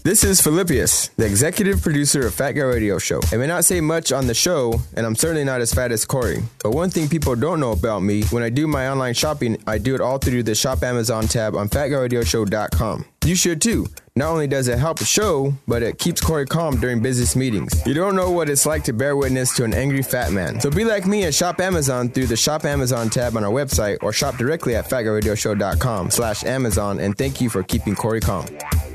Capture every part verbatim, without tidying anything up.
This is Philippius, the executive producer of Fat Guy Radio Show. I may not say much on the show, and I'm certainly not as fat as Corey. But one thing people don't know about me, when I do my online shopping, I do it all through the Shop Amazon tab on fat guy radio show dot com. You should too. Not only does it help the show, but it keeps Corey calm during business meetings. You don't know what it's like to bear witness to an angry fat man. So be like me and shop Amazon through the Shop Amazon tab on our website, or shop directly at fat guy radio show dot com slash Amazon, and thank you for keeping Corey calm.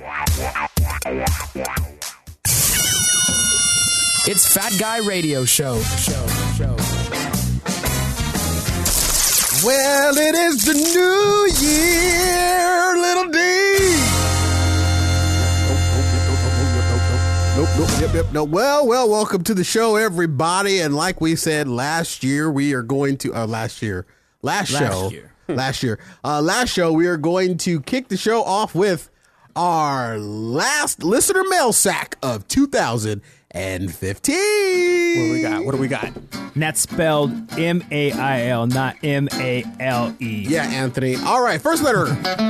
It's Fat Guy Radio Show. Show, show. Well, it is the new year, little D. Nope, nope, yep, yep, no. Well, well, welcome to the show, everybody. And like we said last year, we are going to, uh, last year, last, last show, year. last year, uh, last show, we are going to kick the show off with our last listener mail sack of two thousand fifteen. What do we got? What do we got? And that's spelled M A I L, not M A L E. Yeah, Anthony. All right, first letter.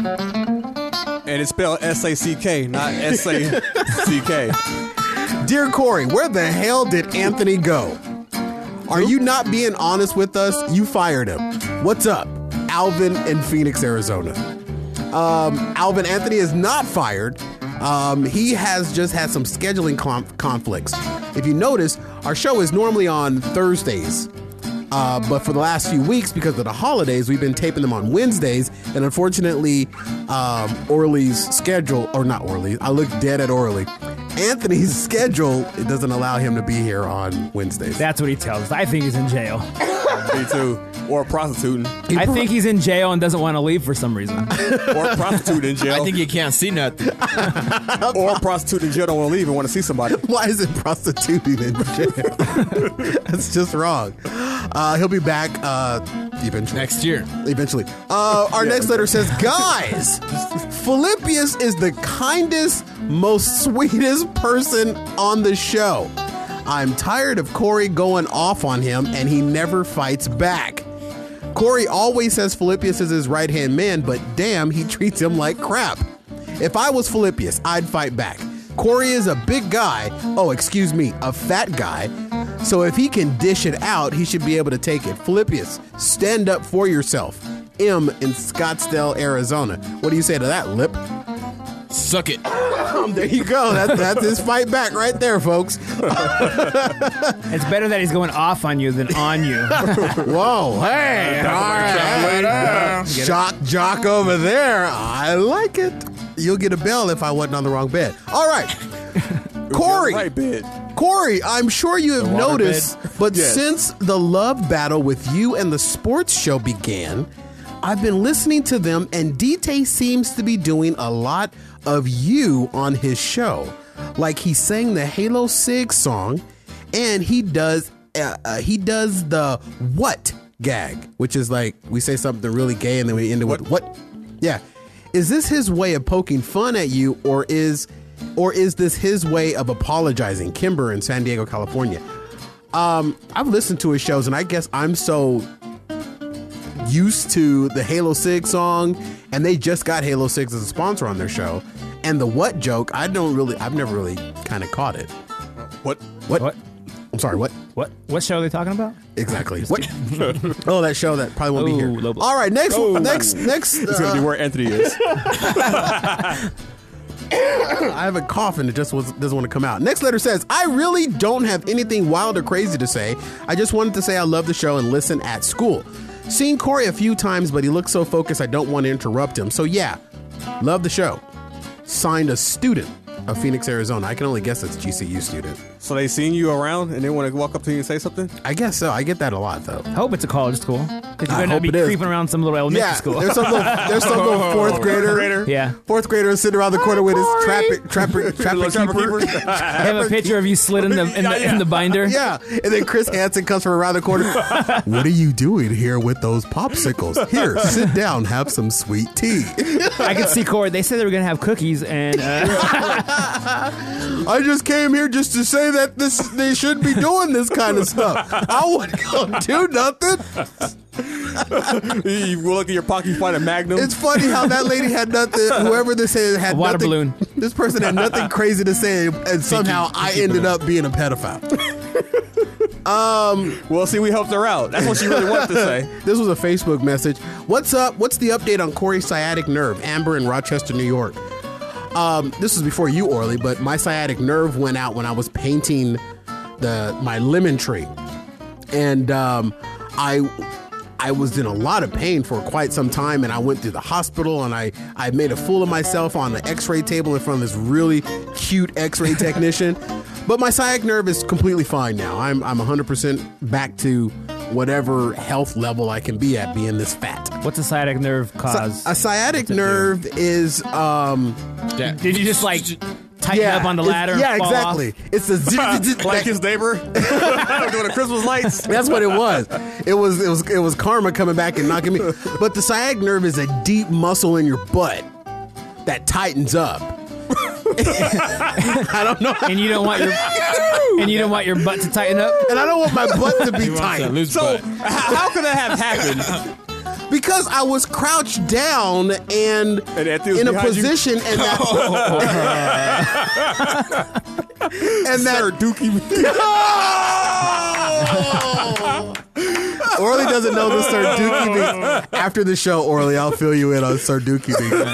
And it's spelled S A C K, not S A C K. Dear Corey, where the hell did Anthony go? Are you not being honest with us? You fired him. What's up? Alvin in Phoenix, Arizona. Um, Alvin, Anthony is not fired. Um, he has just had some scheduling com- conflicts. If you notice, our show is normally on Thursdays. Uh, but for the last few weeks, because of the holidays, we've been taping them on Wednesdays. And unfortunately, um, Orly's schedule, or not Orly, I look dead at Orly. Anthony's schedule, it doesn't allow him to be here on Wednesdays. That's what he tells us. I think he's in jail. Me too. Or prostituting. I think he's in jail and doesn't want to leave for some reason. Or prostituting in jail. I think you can't see nothing. Or prostituting in jail don't want to leave and want to see somebody. Why is it prostituting in jail? That's just wrong. Uh, he'll be back uh, eventually. Next year. Eventually. Uh, our Yeah. next letter says, guys, Philippius is the kindest, most sweetest person on the show. I'm tired of Corey going off on him, and he never fights back. Corey always says Philippius is his right-hand man, but damn, he treats him like crap. If I was Philippius, I'd fight back. Corey is a big guy. Oh, excuse me, a fat guy. So if he can dish it out, he should be able to take it. Philippius, stand up for yourself. M in Scottsdale, Arizona. What do you say to that, Lip? Suck it. Um, there you go. That, that's his fight back right there, folks. It's better that he's going off on you than on you. Whoa, hey. All right. Shock jock over there. I like it. You'll get a bell if I wasn't on the wrong bed. All right. Corey. Right bed. Corey, I'm sure you have noticed, but Yes. since the love battle with you and the sports show began, I've been listening to them, and D T seems to be doing a lot of you on his show. Like he sang the Halo Sig song, and he does uh, uh, he does the what gag, which is like we say something really gay and then we end it with what? Yeah. Is this his way of poking fun at you, or is or is this his way of apologizing? Kimber in San Diego, California. Um, I've listened to his shows, and I guess I'm so used to the Halo Sig song, and they just got Halo Six as a sponsor on their show. And the what joke, I don't really, I've never really kind of caught it. What? What? What? I'm sorry, what? What What show are they talking about? Exactly. What? Oh, that show that probably won't be Ooh, here. low blow. All right, next, Oh. next, next. It's going to be uh, where Anthony is. I have a cough and it just was, doesn't want to come out. Next letter says, I really don't have anything wild or crazy to say. I just wanted to say I love the show and listen at school. Seen Corey a few times, but he looks so focused I don't want to interrupt him. So yeah, love the show. Signed, a student of Phoenix, Arizona. I can only guess that's G C U student. So they seen you around and they want to walk up to you and say something? I guess so. I get that a lot, though. I hope it's a college school. Because I you're going hope to it be is. creeping around some little elementary Yeah, school. there's some little, there's some little fourth grader. Yeah. Fourth grader sitting around the corner with his trapper, trapper, trapper Trapper keeper. keeper. I have a picture of you slid in the in the, in the binder. Yeah, and then Chris Hansen comes from around the corner. What are you doing here with those popsicles? Here, sit down, have some sweet tea. I could see Corey. They said they were going to have cookies, and uh, I just came here just to say that this they should be doing this kind of stuff. I wouldn't go do nothing. You look in your pocket, you find a Magnum. It's funny how that lady had nothing. Whoever this is had A water nothing, balloon. This person had nothing crazy to say, and somehow I ended up being a pedophile. Um, well, see, we helped her out. That's what she really wanted to say. This was a Facebook message. What's up? What's the update on Corey's sciatic nerve? Amber in Rochester, New York. Um, this was before you, Orly, but my sciatic nerve went out when I was painting the my lemon tree, and um, I I was in a lot of pain for quite some time, and I went through the hospital, and I I made a fool of myself on the X-ray table in front of this really cute X-ray technician. But my sciatic nerve is completely fine now. I'm I'm one hundred percent back to whatever health level I can be at being this fat. What's a sciatic nerve cause? A sciatic nerve is um Did you just like tighten up on the ladder? Yeah, and fall exactly. Off? It's a z- z- z- Like his neighbor doing the Christmas lights. That's what it was. It was it was it was karma coming back and knocking me. But the sciatic nerve is a deep muscle in your butt that tightens up. I don't know. And you don't want your and you don't want your butt to tighten up. And I don't want my butt to be tight. So h- how could that have happened? Because I was crouched down and, And Anthony was in a behind you? position and that and that Sir Dookie. Orly doesn't know the Sir Dookie means. After the show, Orly, I'll fill you in on Sir Dookie means.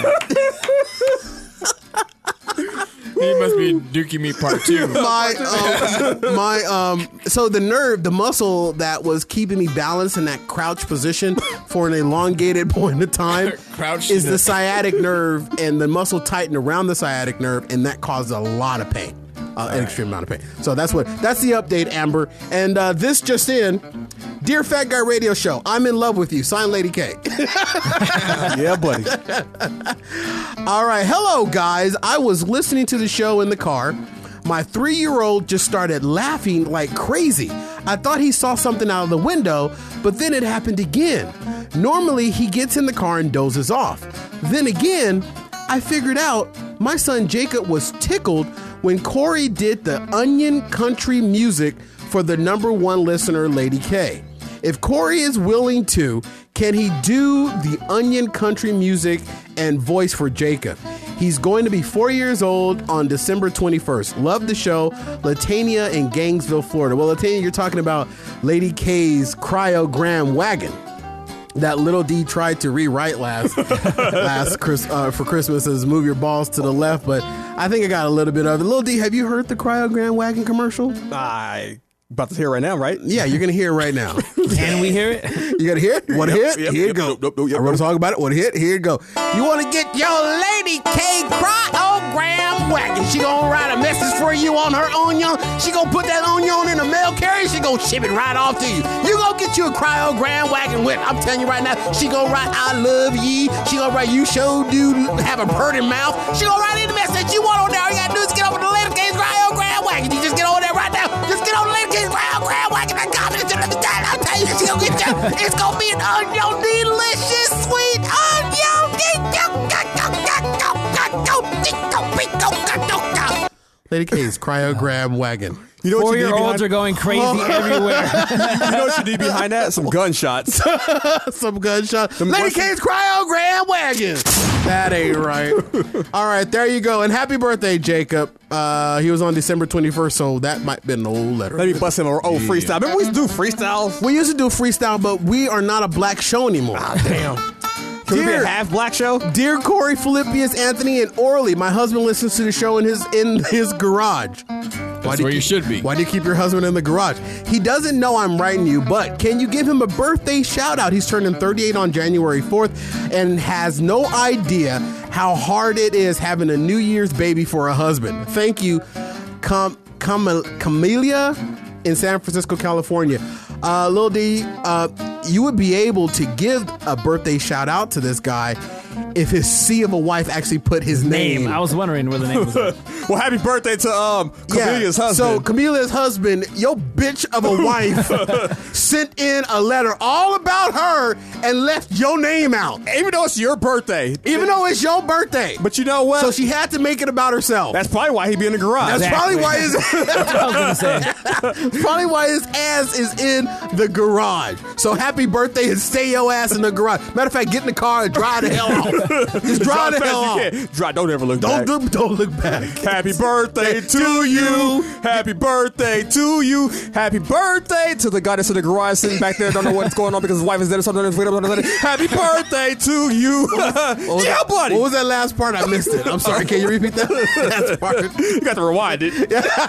He must be Dookie Meat Part Two. my um, my um so the nerve, the muscle that was keeping me balanced in that crouch position for an elongated point of time Crouched is in the it. sciatic nerve, and the muscle tightened around the sciatic nerve, and that caused a lot of pain. Uh, an extreme amount of pain. So that's what that's the update, Amber. And uh, this just in, Dear Fat Guy Radio Show, I'm in love with you. Signed, Lady K. Yeah, buddy. All right. Hello, guys. I was listening to the show in the car. My three-year-old just started laughing like crazy. I thought he saw something out of the window, but then it happened again. Normally, he gets in the car and dozes off. Then again, I figured out my son Jacob was tickled when Corey did the Onion country music for the number one listener, Lady K. If Corey is willing to, can he do the Onion country music and voice for Jacob? He's going to be four years old on December twenty-first. Love the show. Latania in Gainesville, Florida. Well, Latania, you're talking about Lady K's cryogram wagon that Little D tried to rewrite last last Chris, uh, for Christmas as Move Your Balls to the Left, but I think I got a little bit of it. Little D, have you heard the cryogram wagon commercial? I about to hear right now, right? Yeah, you're going to hear it right now. Can we hear it? You got to hear it? Want to Yep, hear it? yep, Here yep, you go. nope, nope, nope, yep, I want nope. to talk about it. Want to hear it? Here you go. You want to get your Lady K cryogram wagon. She going to write a message for you on her onion. She going to put that onion in a mail carrier. She going to ship it right off to you. You going to get you a cryogram wagon with. I'm telling you right now, she going to write, I love ye. She going to write, you show do have a purty mouth. She going to write any message you want on there. All you got to do is get over to the Lady K's cryogram wagon. You just get over there right now. Just get over to Lady K's cryogram wagon. I got it. I'll tell you, she gonna get you. It's gonna be an onion delicious sweet onion. Lady K's cryogram wagon. You know what you need Four-year-olds behind, are going crazy everywhere. you know what you need behind that? Some gunshots. Some gunshot. Some Lady Western- K's cryogram wagon. That ain't right. All right, there you go. And happy birthday, Jacob. Uh, he was on December twenty-first, so that might be an old letter. Let me bust him a oh freestyle. Remember we used to do freestyles? We used to do freestyle, but we are not a black show anymore. Damn. Can we be Dear- a half black show? Dear Corey, Philippius, Anthony, and Orly, my husband listens to the show in his in his garage. That's where you should be. Why do you keep your husband in the garage? He doesn't know I'm writing you, but can you give him a birthday shout out? He's turning thirty-eight on January fourth and has no idea how hard it is having a New Year's baby for a husband. Thank you, Com- Com- Camellia in San Francisco, California. Uh, Lil D, uh, you would be able to give a birthday shout out to this guy if his C of a wife actually put his name. Name. I was wondering where the name was. At. Well, happy birthday to um Camelia's So husband. Camelia's husband, your bitch of a wife, sent in a letter all about her and left your name out, Even though it's your birthday. even though it's your birthday. But you know what? So she had to make it about herself. That's probably why he be in the garage. That's Exactly. probably why his That's what I was gonna say. probably why his ass is in the garage. So happy birthday and stay your ass in the garage. Matter of fact, get in the car and drive the hell off. Just drive the fast hell as off. you can. Drive, don't ever look Don't back. look, don't look back. Happy birthday to you. Happy birthday to you. Happy birthday to the guy that's in the garage sitting back there. Don't know what's going on because his wife is dead or something. Happy birthday to you. What was Yeah, that- buddy. What was that last part? I missed it. I'm sorry. Can you repeat that last part? You got to rewind it.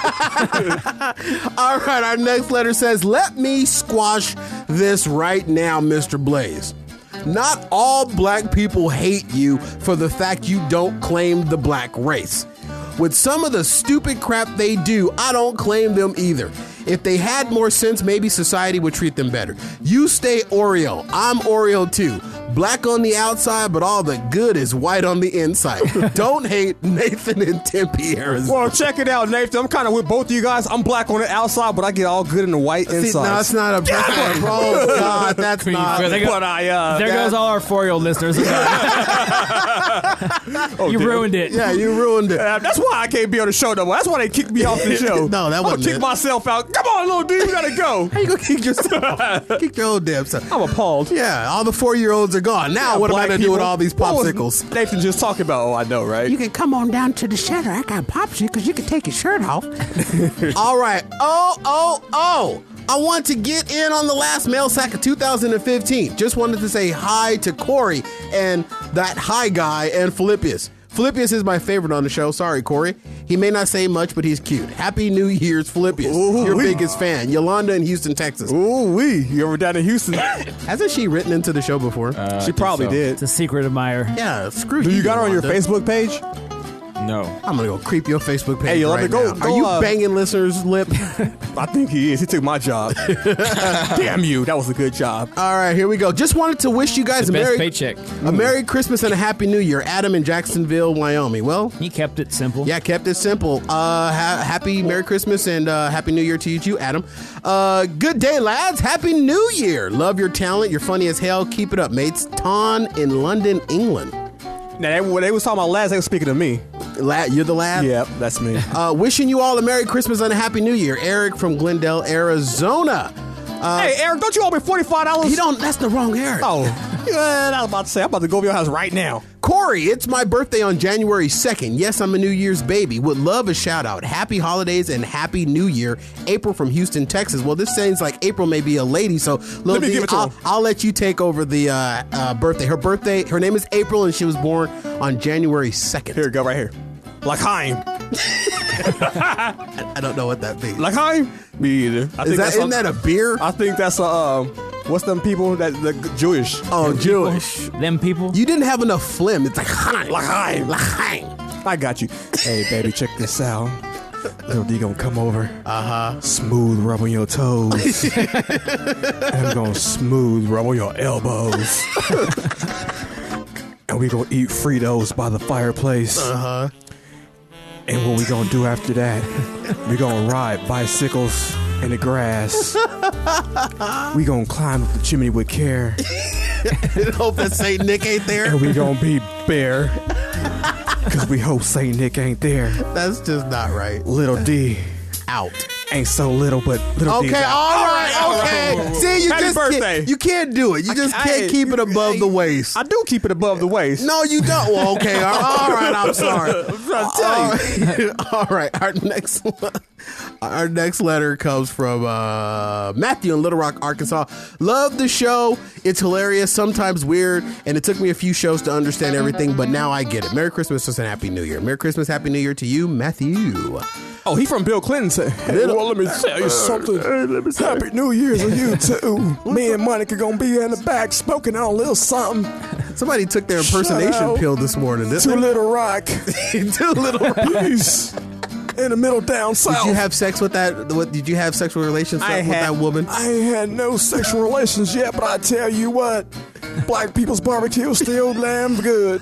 All right. Our next letter says, "Let me squash this right now, Mister Blaze. Not all black people hate you for the fact you don't claim the black race. With some of the stupid crap they do, I don't claim them either. If they had more sense, maybe society would treat them better. You stay Oreo. I'm Oreo too. Black on the outside, but all the good is white on the inside. Don't hate Nathan in Tempe, Arizona." Well, check it out, Nathan. I'm kind of with both of you guys. I'm black on the outside, but I get all good in the white See, inside. no, it's not a that's not- Oh, God, that's Cream not. fizz. There go- But I, uh, There goes all our four-year-old listeners. You ruined it. Yeah, you ruined it. Uh, that's why I can't be on the show no more. That's why they kicked me off the show. No, that I'm wasn't gonna kick it. myself out. Come on, little dude, we gotta go. How you gonna kick yourself? Kick your old damn self. I'm appalled. Yeah, all the four-year-olds are gone. Now, what am I Black gonna do with people. all these What was popsicles? Nathan just talking about. Oh, I know, right? can come on down to the shelter. I got popsicles. You can take your shirt off. All right. Oh, oh, oh. I want to get in on the last mail sack of two thousand fifteen. Just wanted to say hi to Corey and that hi guy and Philippius. Philippius is my favorite on the show. Sorry, Corey. He may not say much, but he's cute. Happy New Year's, Philippius. Ooh, Your we- biggest fan. Yolanda in Houston, Texas. Ooh, wee. You ever down in Houston? Hasn't she written into the show before? she probably so. did. It's a secret admirer. yeah, screw Do you got her on your Yolanda. Facebook page? No. I'm gonna go creep your Facebook page Hey, Yolanda, right go- now. go, Are you uh, banging listeners' lip? I think he is. He took my job. Damn you. That was a good job. All right, here we go. Just wanted to wish you guys a Best merry, paycheck. a merry Christmas and a happy New Year. Adam in Jacksonville, Wyoming. Well, He kept it simple. yeah, kept it simple. Uh, ha- happy Merry Christmas and uh, Happy New Year to you too, Adam. Uh, good day, lads. Happy New Year. Love your talent. You're funny as hell. Keep it up, mates. Ton in London, England. Now, they, when they was talking about lads, they were speaking to me. Lad, you're the lad. Yep, that's me. Uh, wishing you all a Merry Christmas and a Happy New Year. Eric from Glendale, Arizona. hey, Eric, don't you owe me forty-five dollars? He don't. That's the wrong Eric. Oh, yeah, I was about to say, I'm about to go over your house right now. Corey, it's my birthday on January second. Yes, I'm a New Year's baby. Would love a shout out. Happy holidays and Happy New Year. April from Houston, Texas. Well, this seems like April may be a lady, so little me D, give it to I'll, him. I'll let you take over the uh, uh, birthday. Her birthday, her name is April, and she was born on January second. Here, go right here. L'chaim. I don't know what that means. L'chaim? Me either. I Is think that, that's isn't a, that a beer? I think that's a, um, what's them people that, the Jewish? Oh, Jewish. Them people. You didn't have enough phlegm. It's like Chaim. L'chaim. L'chaim. I got you. Hey, baby, check this out. Little D gonna come over. Uh-huh. Smooth rub on your toes. And I'm gonna smooth rub on your elbows. And we gonna eat Fritos by the fireplace. Uh-huh. And what we gonna do after that? We gonna ride bicycles in the grass. We gonna climb up the chimney with care. Hope that Saint Nick ain't there. And we gonna be bare. Cause we hope Saint Nick ain't there. That's just not right. Little D Out. ain't so little, but little D's Okay, out. all right, okay. See, you Happy just birthday. Can't, you can't do it. You just I- can't I- keep it above the waist. I do keep it above the waist. No, you don't. Well, okay, all all right. I'm sorry. I'm trying to tell you. All right, our next our next letter comes from uh, Matthew in Little Rock, Arkansas. Love the show. It's hilarious, sometimes weird, and it took me a few shows to understand everything, but now I get it. Merry Christmas and Happy New Year. Merry Christmas, Happy New Year to you, Matthew. Oh, he from Bill Clinton. Say, hey, well, let me tell you something. Happy New Year's to you, too. Me and Monica gonna be in the back smoking on a little something. Somebody took their impersonation Shout out pill this morning, didn't To they? Little Rock. Too little. Peace. In the middle down south. Did you have sex with that? What, did you have sexual relations I with had, that woman? I ain't had no sexual relations yet, but I tell you what, Black people's barbecue still damn good.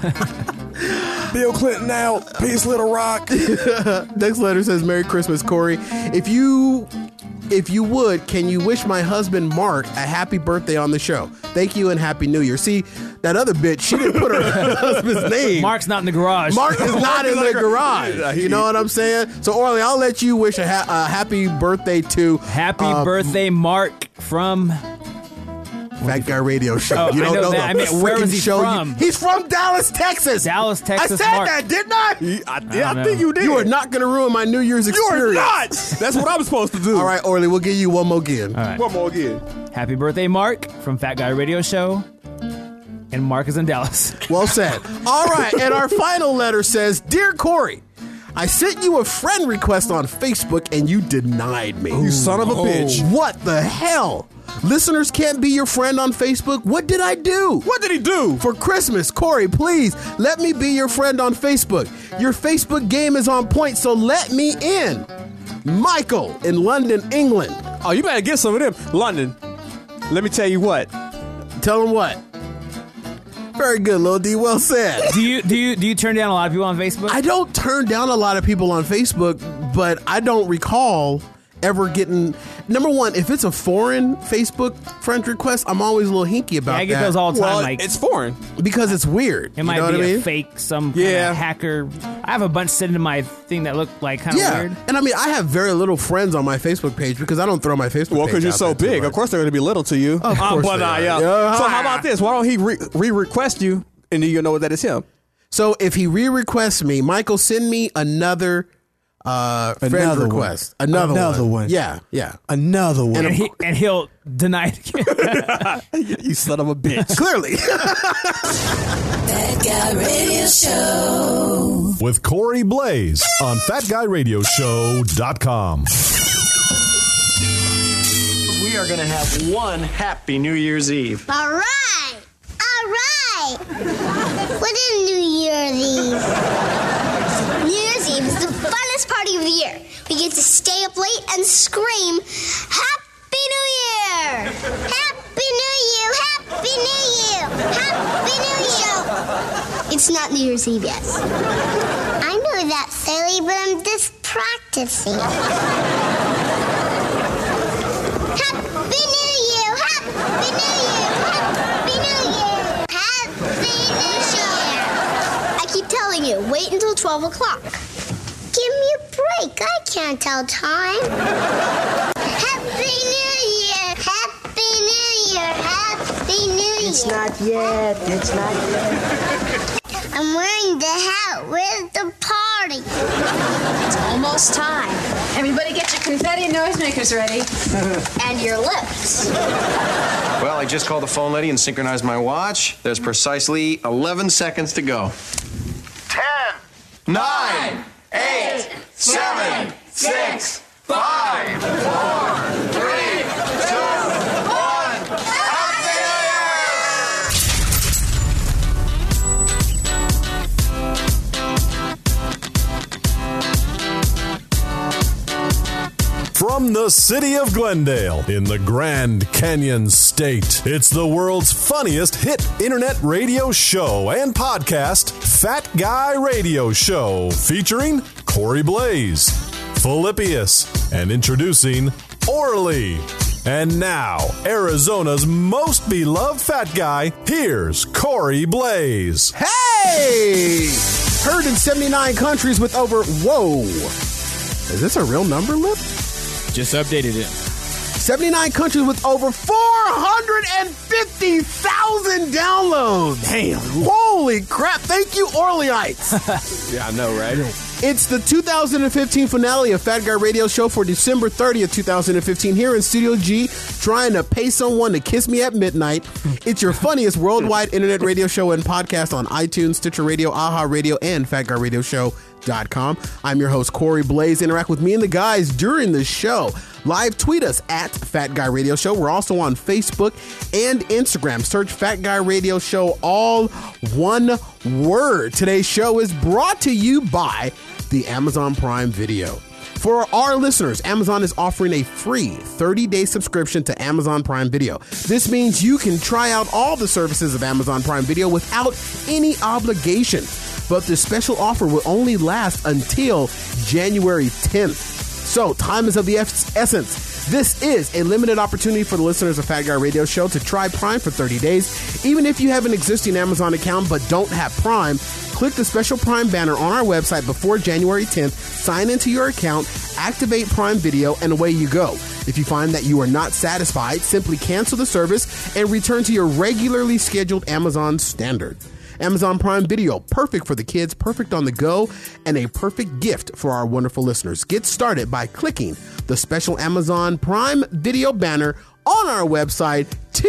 Bill Clinton out. Peace, Little Rock. Next letter says, Merry Christmas, Corey. If you if you would, can you wish my husband Mark a happy birthday on the show? Thank you and Happy New Year. See, that other bitch, she didn't put her husband's name. Mark's not in the garage. Mark is not in the garage. You know what I'm saying? So, Orly, I'll let you wish a, ha- a happy birthday to Happy um, birthday, Mark, from... Fat Guy Radio Show. Oh, You I don't know know, that. the I mean, where freaking was he show. from? You- he's from Dallas, Texas. Dallas, Texas, I said Mark. that, didn't I? I, I, don't I know. think you did. You are not going to ruin my New Year's You experience. are not. That's what I'm supposed to do. All right, Orly, we'll give you one more again. All right. One more again. Happy birthday, Mark, from Fat Guy Radio Show. And Mark is in Dallas. Well said. All right, and our final letter says, Dear Corey, I sent you a friend request on Facebook and you denied me. You son of a bitch. What the hell? Listeners can't be your friend on Facebook? What did I do? What did he do? For Christmas, Corey, please let me be your friend on Facebook. Your Facebook game is on point, so let me in. Michael in London, England. Oh, you better get some of them. London, let me tell you what. Tell him what? Very good, Lil D. Well said. Do you do you do you turn down a lot of people on Facebook? I don't turn down a lot of people on Facebook, but I don't recall ever getting. Number one, if it's a foreign Facebook friend request, I'm always a little hinky about Yeah, I get that those all the time. Well, like it's foreign. because it's weird. it might you know be what I a mean? fake, some Yeah. kind of hacker. I have a bunch sitting in my thing that look like kind of Yeah, weird. and I mean, I have very little friends on my Facebook page because I don't throw my Facebook. Well, page because you're out so there too big. much. Of course they're going to be little to you. Of course but, they uh, are. yeah. Yeah. So how about this? Why don't he re- re-request you and then you know that it's him? So if he re-requests me, Michael, send me another uh, friend Another one. request. Another, Another one. one. Yeah, yeah. Another one. And, he, and he'll deny it again. You son of a bitch. Clearly. Fat Guy Radio Show. With Corey Blaze on fat guy radio show dot com. We are going to have one happy New Year's Eve. All right. All right. What is New Year's Eve? New Year's Eve is the funnest party of the year. We get to stay up late and scream, Happy New Year! Happy New Year! Happy New Year! Happy New Year! It's not New Year's Eve yet. I know that, silly, but I'm just practicing. Happy New Year! Happy New Year! Happy New Year! Happy New Year! I keep telling you, wait until twelve o'clock. Give me a break. I can't tell time. Happy New Year! Happy New Year! Happy New Year! It's not yet. It's not yet. I'm wearing the hat. Where's the party? It's almost time. Everybody get your confetti and noisemakers ready. And your lips. Well, I just called the phone lady and synchronized my watch. There's precisely eleven seconds to go. Ten, nine, eight, seven, six, five, four, three, two, one. Happy New From the city of Glendale in the Grand Canyon State, it's the world's funniest hit internet radio show and podcast, Fat Guy Radio Show, featuring Corey Blaze, Philippius, and introducing Orly. And now, Arizona's most beloved fat guy, here's Corey Blaze. Hey! Heard in seventy-nine countries with over... Whoa. Is this a real number, Lip? Just updated it. seventy-nine countries with over four hundred fifty thousand downloads. Damn. Holy crap. Thank you, Orleanites. Yeah, I know, right? It's the two thousand fifteen finale of Fat Guy Radio Show for December thirtieth, twenty fifteen, here in Studio G, trying to pay someone to kiss me at midnight. It's your funniest worldwide internet radio show and podcast on iTunes, Stitcher Radio, Aha Radio, and fat guy radio show dot com. I'm your host, Corey Blaze. Interact with me and the guys during the show. Live tweet us at Fat Guy Radio Show. We're also on Facebook and Instagram. Search Fat Guy Radio Show, all one word. Today's show is brought to you by the Amazon Prime Video. For our listeners, Amazon is offering a free thirty-day subscription to Amazon Prime Video. This means you can try out all the services of Amazon Prime Video without any obligation. But this special offer will only last until January tenth. So time is of the essence. This is a limited opportunity for the listeners of Fat Guy Radio Show to try Prime for thirty days. Even if you have an existing Amazon account but don't have Prime, click the special Prime banner on our website before January tenth, sign into your account, activate Prime Video, and away you go. If you find that you are not satisfied, simply cancel the service and return to your regularly scheduled Amazon standard. Amazon Prime Video, perfect for the kids, perfect on the go, and a perfect gift for our wonderful listeners. Get started by clicking the special Amazon Prime Video banner on our website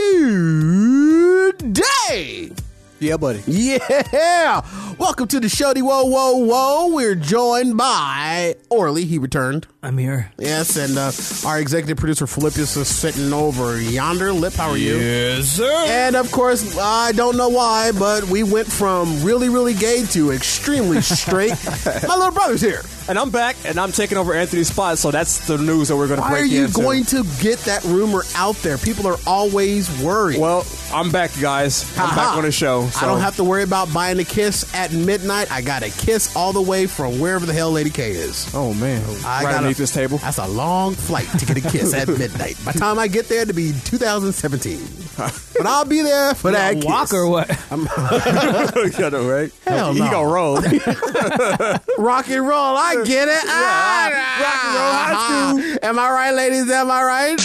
today. Yeah, buddy. Yeah. Welcome to the Shody Whoa Whoa Whoa. We're joined by Orly. He returned. I'm here. Yes, and uh, our executive producer Philippius is sitting over yonder. Lip, how are you? Yes, sir. And of course, I don't know why, but we went from really, really gay to extremely straight. My little brother's here. And I'm back, and I'm taking over Anthony's spot, so that's the news that we're going to break Why are you into. going to get that rumor out there? People are always worried. Well, I'm back, guys. I'm Ha-ha. back on the show. So. I don't have to worry about buying a kiss at midnight. I got a kiss all the way from wherever the hell Lady K is. Oh, man. I right gotta- underneath this table. That's a long flight to get a kiss at midnight. By the time I get there, it'll be two thousand seventeen. But I'll be there for that kiss. Walk or what? You know, right? Hell he no. gonna roll. Rock and roll, I get it. Ah, rock and roll high school. Am I right, ladies? Am I right?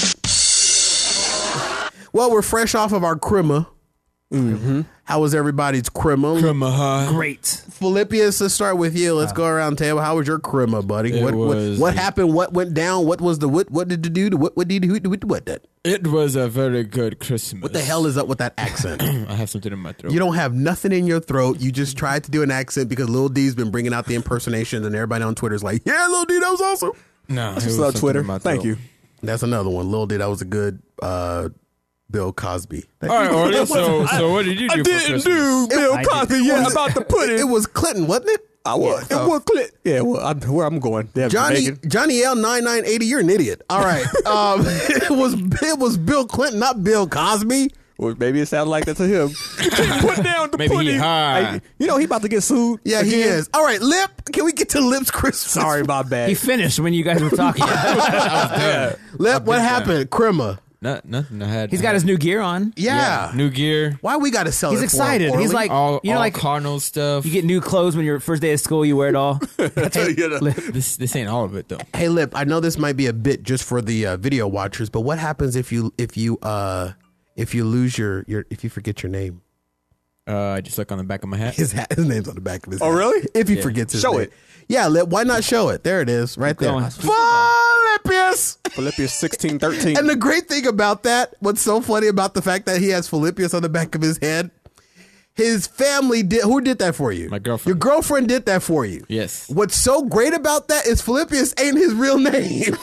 Well, we're fresh off of our crema. Mm-hmm. How was everybody's crema? Crema high. Great. Philippius, let's start with you. Let's go around the table. How was your crema, buddy? It What, what, was- what happened? What went down? What was the what? What did you do? To what? What did you do? What? What? That? It was a very good Christmas. What the hell is up with that accent? I have something in my throat. You don't have nothing in your throat. You just tried to do an accent because Lil D's been bringing out the impersonation, and everybody on Twitter's like, "Yeah, Lil D, that was awesome." No, it Just was love something Twitter. in my Thank throat. you. That's another one. Lil D, that was a good uh, Bill Cosby. All right, Orly, so, so what did you do I for didn't Christmas? do Bill I Cosby did. yet about the pudding. It was Clinton, wasn't it? I was. It was Clint. Yeah, well, I'm, where I'm going. They have Johnny Jamaican. Johnny L nine nine eighty. You're an idiot. All right. Um, it was it was Bill Clinton, not Bill Cosby. Well, maybe it sounded like that to him. Put down the Maybe he pudding. high. Hey, you know he about to get sued. Yeah, he again. is. All right, Lip. Can we get to Lip's Christmas? Sorry, my bad. He finished when you guys were talking. Yeah. Lip, what happened? Crema. Not, nothing. I had. He's got his new gear on. Yeah. new gear. Why we got to sell He's it excited. for him, He's Orly? like, All, you know, all like Cardinal stuff. you get new clothes when your first day of school. You wear it all. That's what, You know. this, this ain't all of it though. Hey, Lip, I know this might be a bit just for the uh, video watchers, but what happens if you if you uh if you lose your your if you forget your name? Uh, I just look on the back of my hat. His hat, his name's on the back of his Oh, hat. really? If he Yeah. forgets his Show name. it. Yeah, Lip, why not show it? There it is, right there. going. Philippius! Philippians sixteen thirteen. And the great thing about that, what's so funny about the fact that he has Philippians on the back of his head, his family did. Who did that for you? My girlfriend. Your girlfriend did that for you. Yes. What's so great about that is Philippius ain't his real name.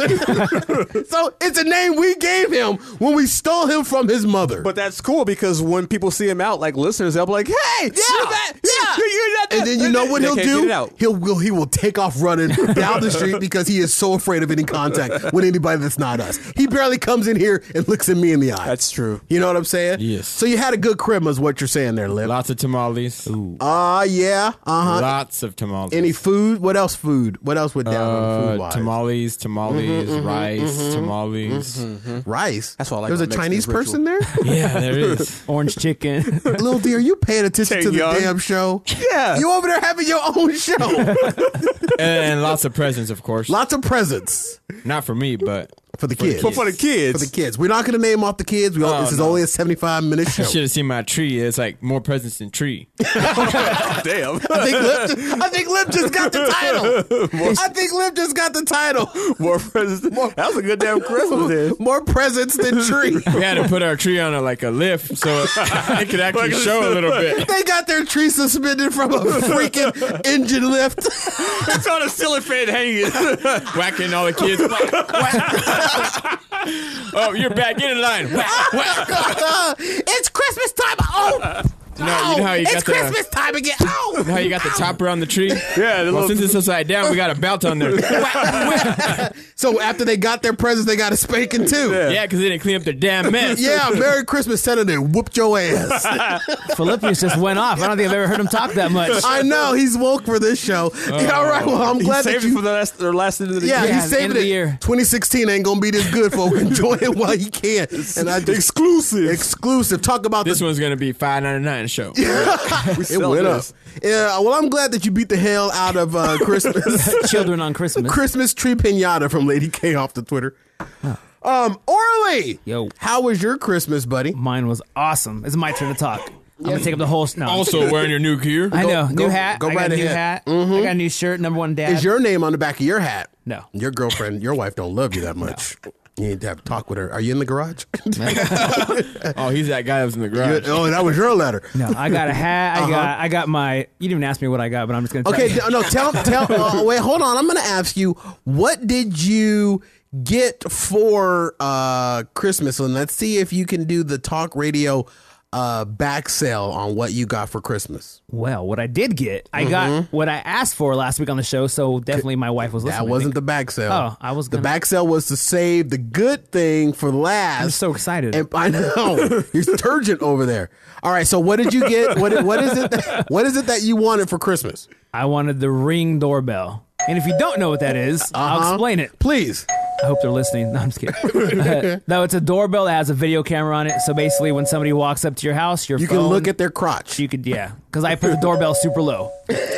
So it's a name we gave him when we stole him from his mother. But that's cool because when people see him out, like listeners, they'll be like, "Hey, Yeah, you're that, yeah. you're, you're that, And then you know what they he'll can't get it do? out. He'll will he will take off running down the street because he is so afraid of any contact with anybody that's not us. He barely comes in here and looks at me in the eye. That's true. You know what I'm saying? Yes. So you had a good crib, is what you're saying there, Lip. Lots of tamales. Ah, yeah. Uh huh. Lots of tamales. Any food? What else? Food? What else went down on uh, food wise? tamales, tamales, rice, tamales. Rice. That's what I like There's a about Chinese Mexican person there. Yeah, there is. Orange chicken. Little D, are you paying attention Tay to the Young. damn show? Yeah. You over there having your own show. and, and lots of presents, of course. Lots of presents Not for me, but for the kids. But for the kids, For the kids. We're not going to name off the kids. We all, Oh, this is no. only a seventy-five minute show. you should have seen my tree. It's like more presents than tree. damn. I think Lip just, I think Lip just got the title. I think Lip just got the title. More presents. That was a good damn Christmas. Then. More presents than tree. We had to put our tree on a, like a lift so it could actually show a little bit. They got their tree suspended from a freaking engine lift. It's on a ceiling fan hanging. Whacking all the kids. Whack, whack. Oh, you're back in line. Whack, whack. It's Christmas time. Oh. You know, you know how you it's got the Christmas time again. Ow! you know how you got the topper on the tree? Yeah, the Well, little- since it's upside down, we got a belt on there. So after they got their presents, they got a spanking too. Yeah, because they didn't clean up their damn mess. Yeah, Merry Christmas, Santa. They whooped your ass. Philippius just went off. I don't think I've ever heard him talk that much. I know he's woke for this show. Yeah, all right. Well, I'm He glad that saved you. it for the last, the last end of the Yeah, year. Yeah, he's the end saving of the it. year. twenty sixteen ain't gonna be this good, folks. Enjoy it while you can. And I just, Exclusive. exclusive. Talk about This the. one's going to be five ninety-nine show. It sell went up. this. Yeah. Well, I'm glad that you beat the hell out of uh, Christmas. Children on Christmas. Christmas tree pinata from Lady K off the Twitter. Um, Orly. Yo. How was your Christmas, buddy? Mine was awesome. It's my turn to talk. I'm gonna take up the whole. No, Also wearing your new gear. I know. go- new hat. go I got right a new ahead. hat. Mhm. I got a new shirt. Number one dad. Is your name on the back of your hat? No. Your girlfriend, your wife don't love you that much. You need to have a talk with her. Are you in the garage? Oh, he's that guy that was in the garage. oh, that was your letter. No, I got a hat. I Uh-huh. got. I got my. You didn't even ask me what I got, but I'm just gonna. Tell Okay, you. d- no, tell, tell. Uh, wait, hold on. I'm going to ask you, what did you get for uh, Christmas? And let's see if you can do the talk radio uh, back sale on what you got for Christmas. Well, what I did get, I got what I asked for last week on the show. So definitely, my wife was listening. That I wasn't think. the back sale. Oh, I was The gonna- back sale was to save the good thing for last. I'm so excited. And I know you're turgent over there. All right, so what did you get? What what is it? That, what is it that you wanted for Christmas? I wanted the Ring doorbell. And if you don't know what that is, I'll Uh-huh. explain it. Please. I hope they're listening. No, I'm just kidding. No, it's a doorbell that has a video camera on it. So basically, when somebody walks up to your house, your You phone, can look at their crotch. You could, yeah, because I put the doorbell super low.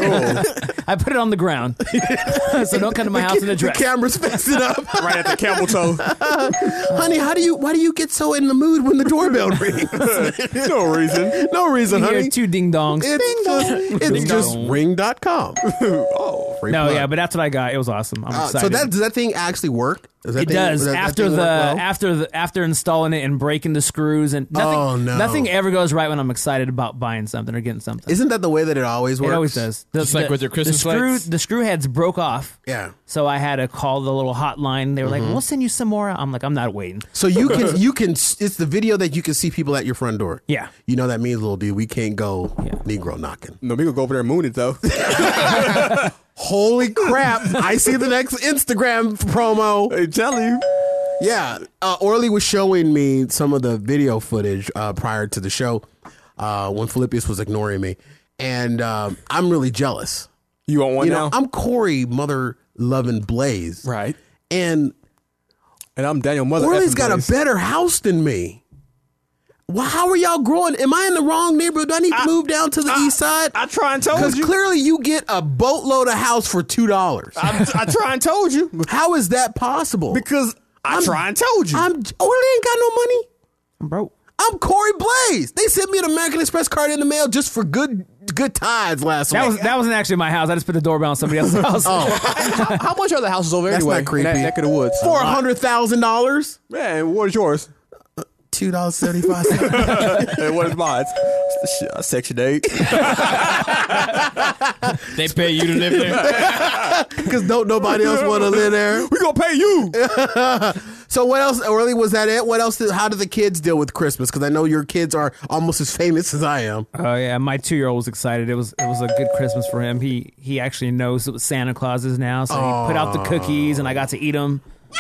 I put it on the ground, so don't come to my house in a The dress. camera's facing up. Right at the camel toe. Honey, how do you? Why do you get so in the mood when the doorbell rings? No reason. No reason, You hear honey. two ding dongs. It's just, it's Ding just dong. ring dot com. oh, free No, plug. yeah, but that's what I got. It was awesome. I'm Uh, excited. so that does that thing actually work? Does that It thing, does. that- that after thing the work well? after the after installing it and breaking the screws and nothing. Oh, no. Nothing ever goes right when I'm excited about buying something or getting something. Isn't that the way that it always works? It always does. The, Just like the- with your Christmas the screw, lights? the screw heads broke off. Yeah. So I had to call the little hotline. They were like, "We'll send you some more." I'm like, "I'm not waiting." So you can you can it's the video that you can see people at your front door. Yeah. You know that means, little dude, we can't go Negro knocking. No, we gonna go over there and moon it though. Holy crap! I see the next Instagram promo. I tell you. Yeah, uh, Orly was showing me some of the video footage uh, prior to the show uh, when Philippius was ignoring me, and um, I'm really jealous. You want one You know, now? I'm Corey, mother loving Blaze, right. and And I'm Daniel Mother. Orly's effing got Blaze. a better house than me. Well, how are y'all growing? Am I in the wrong neighborhood? Do I need to move down to the east side? I try and told Because you. clearly you get a boatload of house for two dollars. I, I try and told you. How is that possible? Because I I'm- try and told you. I'm Orly ain't got no money. I'm broke. I'm Corey Blaze. They sent me an American Express card in the mail just for good good tides last That week. was that wasn't actually my house. I just put the doorbell on somebody else's house. oh, How much are the houses over That's anyway? not creepy. In that neck of the woods. four hundred thousand dollars. Man, what is yours? Two dollars seventy five cents. And what is mine? Shit, uh, Section eight. They pay you to live there. Because don't nobody else want to live there. We gonna pay you. So what else? Really, was that it? What else? Did, how do the kids deal with Christmas? Because I know your kids are almost as famous as I am. Oh yeah, my two year old was excited. It was it was a good Christmas for him. He he actually knows what Santa Claus is now, so he put out the cookies and I got to eat them.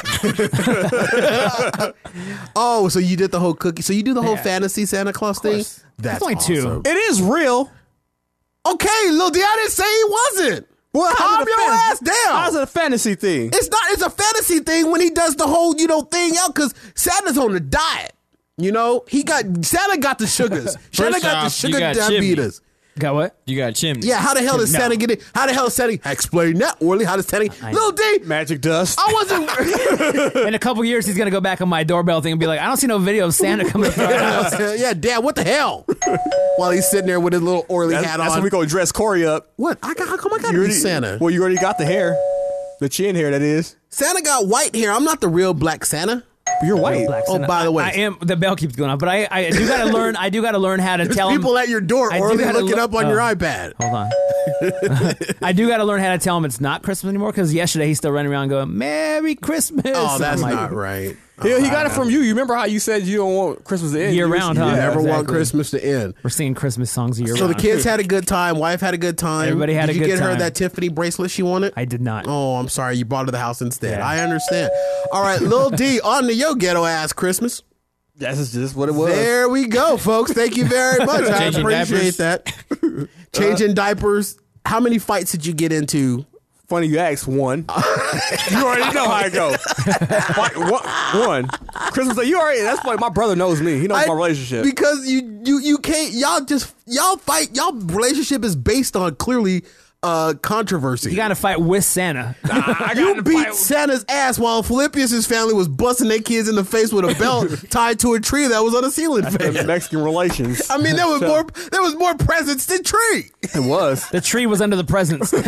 Oh, so you did the whole cookie? So you do the whole Yeah. fantasy Santa Claus thing? course. That's It's only two. awesome. It is real. Okay, Lil D, I didn't say he wasn't. Well, how's Calm it a your fan- ass down. How's it a fantasy thing? It's not. It's a fantasy thing when he does the whole, you know, thing out because Santa's on the diet. You know, he got Santa got the sugars. Santa got the off, sugar you got diabetes. Got what? You got a chimney. Yeah, how the hell does No. Santa get it? How the hell is Santa? Explain that, Orly. How does Santa? Little D, Magic dust. I wasn't. In a couple years, he's gonna go back on my doorbell thing and be like, "I don't see no video of Santa coming through our house." Yeah, Dad, what the hell? While he's sitting there with his little Orly That's, hat that's on. when we go dress Corey up. What? I got, how come I got to You be already, Santa? Well, you already got the hair, the chin hair. That is. Santa got white hair. I'm not the real black Santa. You're white. Black Oh, Santa. by the way. I, I am. The bell keeps going off, but I I do gotta learn. I do gotta learn how to There's tell him. people at your door, I do Orly, gotta looking look- up on your oh. iPad. Hold on. I do got to learn how to tell him it's not Christmas anymore because yesterday he's still running around going, Merry Christmas. Oh, that's I'm like, not right. He, he got it from you. You remember how you said you don't want Christmas to end? Year round, huh? You never exactly. want Christmas to end. We're singing Christmas songs year So round. the kids had a good time. Wife had a good time. Everybody had did a you good get her time. that Tiffany bracelet she wanted? I did not. Oh, I'm sorry. You brought her to the house instead. Yeah. I understand. All right, Lil D, on to your ghetto ass Christmas. That's just what it was. There we go, folks. Thank you very much. I Changing appreciate diapers. that. Changing diapers. How many fights did you get into? Funny you asked. One. You already know how it goes. Fight, one, one. Christmas Day. You already. That's why my brother knows me. He knows I- my relationship. Because you, you, you can't. Y'all just y'all fight. Y'all relationship is based on clearly uh, controversy. You got to fight with Santa. You beat Santa's ass while Philippius' family was busting their kids in the face with a belt tied to a tree that was on a ceiling fan. Mexican relations. I mean, there was So- more. There was more presents than tree. It was. The tree was under the presents. Oh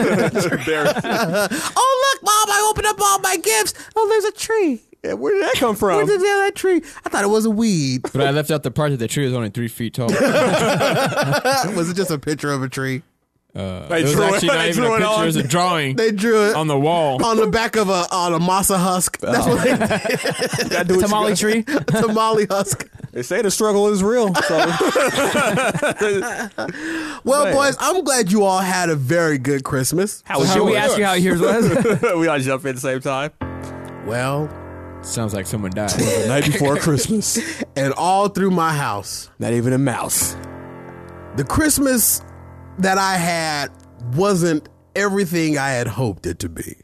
look, Mom! I opened up all my gifts. Oh, there's a tree. Yeah, where did that come from? Where did that tree? I thought it was a weed. But I left out the part that the tree was only three feet tall. Was it just a picture of a tree? Uh, They it was drew it- actually not they even drew a it picture. on- It was a drawing They drew it on the wall. on the back of a on a masa husk. That's what they did. Gotta do what you Tamale gotta- tree. A tamale husk. They say the struggle is real. So. Well, Man. boys, I'm glad you all had a very good Christmas. How was Should we yours? ask you how yours was? We all jump in at the same time. Well, Sounds like someone died. The night before Christmas. and all through my house, Not even a mouse. the Christmas that I had wasn't everything I had hoped it to be.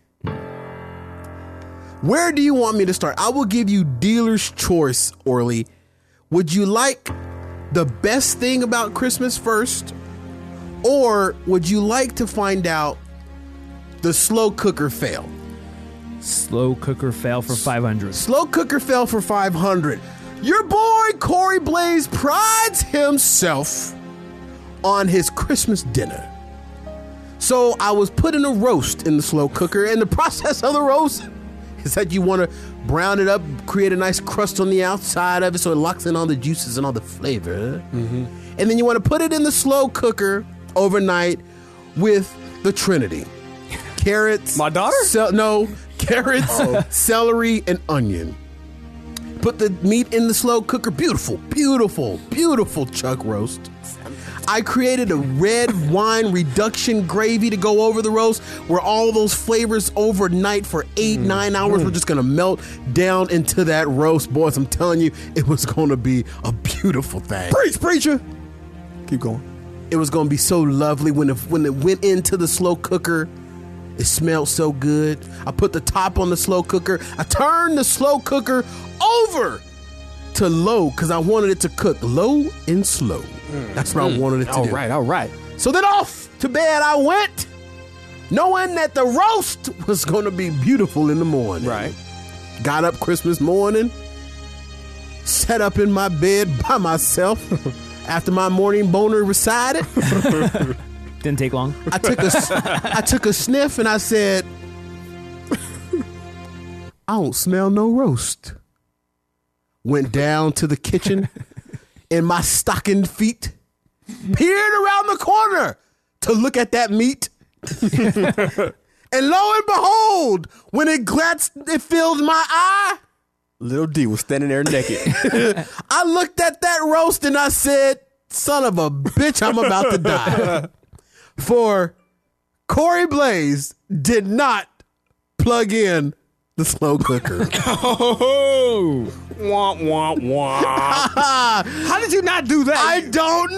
Where do you want me to start? I will give you dealer's choice, Orly. Would you like the best thing about Christmas first? Or would you like to find out the slow cooker fail? Slow cooker fail for five hundred. Slow cooker fell for five hundred. Your boy Corey Blaze prides himself on his Christmas dinner. So I was putting a roast in the slow cooker, and the process of the roast is that you want to brown it up, create a nice crust on the outside of it so it locks in all the juices and all the flavor. Mm-hmm. And then you want to put it in the slow cooker overnight with the Trinity. Carrots. My daughter? Cel- no, carrots, celery, and onion. Put the meat in the slow cooker. Beautiful, beautiful, beautiful chuck roast. I created a red wine reduction gravy to go over the roast where all those flavors overnight for eight, mm. nine hours were just going to melt down into that roast. Boys, I'm telling you, it was going to be a beautiful thing. Preach, preacher. Keep going. It was going to be so lovely when it, when it went into the slow cooker. It smelled so good. I put the top on the slow cooker. I turned the slow cooker over to low because I wanted it to cook low and slow. Mm. That's what mm. I wanted it to all do. All right, all right. So then off to bed I went, knowing that the roast was going to be beautiful in the morning. Right. Got up Christmas morning, sat up in my bed by myself after my morning boner resided. Didn't take long. I took a, I took a sniff and I said, I don't smell no roast. Went down to the kitchen in my stocking feet, peered around the corner to look at that meat. And lo and behold, when it glanced, it filled my eye. Little D was standing there naked. I looked at that roast and I said, son of a bitch, I'm about to die. For Corey Blaze did not plug in the slow cooker. Oh, wah, wah, wah. How did you not do that? I don't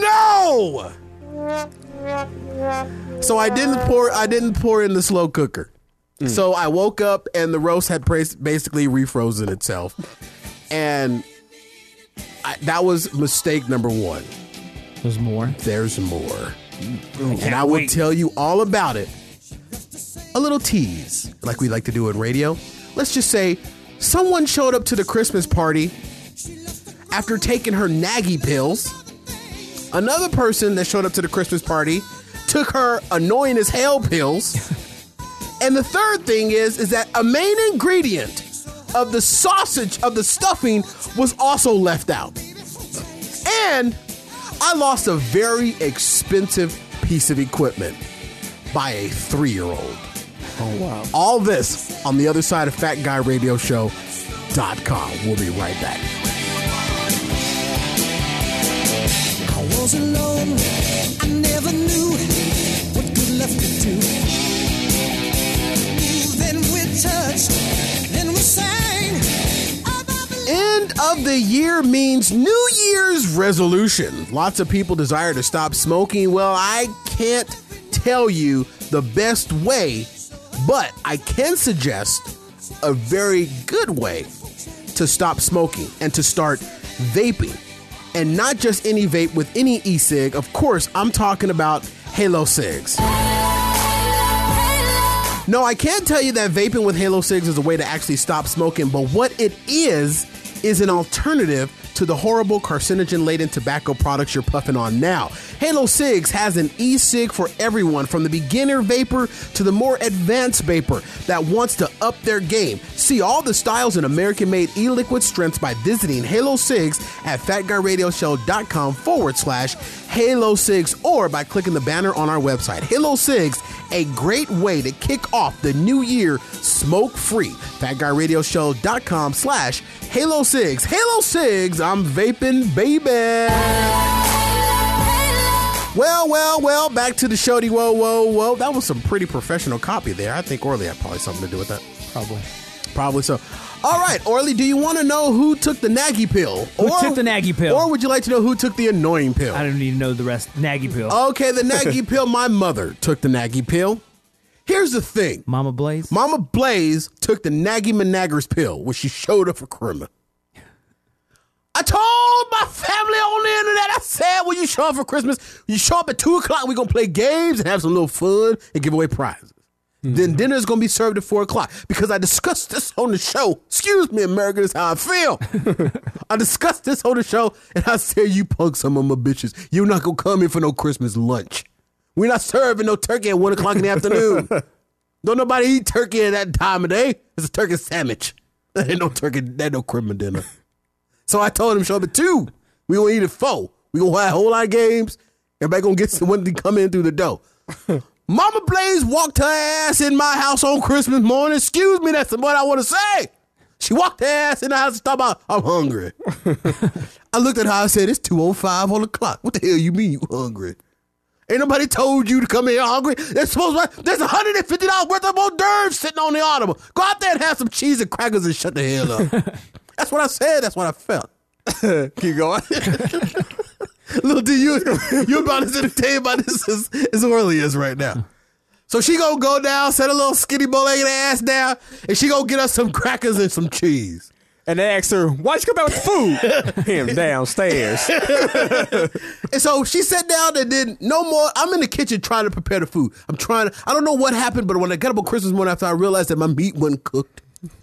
know. So I didn't pour. I didn't pour in the slow cooker. Mm. So I woke up and the roast had basically refrozen itself, and I, that was mistake number one. There's more. There's more. I and I will wait. tell you all about it. A little tease, like we like to do in radio. Let's just say someone showed up to the Christmas party after taking her Nagy pills. Another person that showed up to the Christmas party took her annoying as hell pills. And the third thing is, is that a main ingredient of the sausage, of the stuffing, was also left out. And I lost a very expensive piece of equipment by a three-year-old. Oh, wow. All this on the other side of Fat Guy Radio Show dot com. We'll be right back. I was alone, I never knew what good love could do. Then we touched, then we sang. End of the year means New Year's resolution. Lots of people desire to stop smoking. Well, I can't tell you the best way, but I can suggest a very good way to stop smoking and to start vaping. And not just any vape with any e-cig. Of course, I'm talking about Halo Cigs. No, I can't tell you that vaping with Halo Cigs is a way to actually stop smoking, but what it is, is an alternative to the horrible carcinogen-laden tobacco products you're puffing on now. Halo Cigs has an e-cig for everyone, from the beginner vapor to the more advanced vapor that wants to up their game. See all the styles and American-made e-liquid strengths by visiting Halo Cigs at fatguyradioshow.com forward slash Halo Cigs or by clicking the banner on our website. Halo Cigs, a great way to kick off the new year smoke-free. fatguyradioshow.com slash Halo Cigs. Halo Cigs, I'm vaping, baby. Well, well, well, back to the showdy. Whoa, whoa, whoa. That was some pretty professional copy there. I think Orly had probably something to do with that. Probably. Probably so. All right, Orly, do you want to know who took the Nagy pill? Who or, took the Nagy pill? Or would you like to know who took the annoying pill? I don't need to know the rest. Nagy pill. Okay, the Nagy pill. My mother took the Nagy pill. Here's the thing. Mama Blaze? Mama Blaze took the Nagy Managgers pill when she showed up for Christmas. I told my family on the internet, I said, when you show up for Christmas, when you show up at two o'clock, we're going to play games and have some little fun and give away prizes. Mm-hmm. Then dinner's going to be served at four o'clock because I discussed this on the show. Excuse me, America, this is how I feel. I discussed this on the show and I said, you punk some of my bitches. You're not going to come in for no Christmas lunch. We're not serving no turkey at one o'clock in the afternoon. Don't nobody eat turkey at that time of day. It's a turkey sandwich. That ain't no turkey, that ain't no Christmas dinner. So I told him, show up at two. We gonna eat at four. We gonna have a whole lot of games. Everybody gonna get someone to come in through the door. Mama Blaze walked her ass in my house on Christmas morning. Excuse me, that's what I want to say. She walked her ass in the house and stopped out. I'm hungry. I looked at her, I said, it's two oh five on the clock. What the hell you mean you hungry? Ain't nobody told you to come in here hungry. There's supposed to, there's one hundred fifty dollars worth of hors d'oeuvres sitting on the audible. Go out there and have some cheese and crackers and shut the hell up. That's what I said. That's what I felt. Keep going. Little D, you, you're about as entertained by this as, as Orly is right now. So she gonna go down, set a little skinny bow-legged ass down, and she gonna get us some crackers and some cheese. And they asked her, why'd you come back with food? Him downstairs. And so she sat down and then no more. I'm in the kitchen trying to prepare the food. I'm trying to, I don't know what happened, but when I got up on Christmas morning after I realized that my meat wasn't cooked.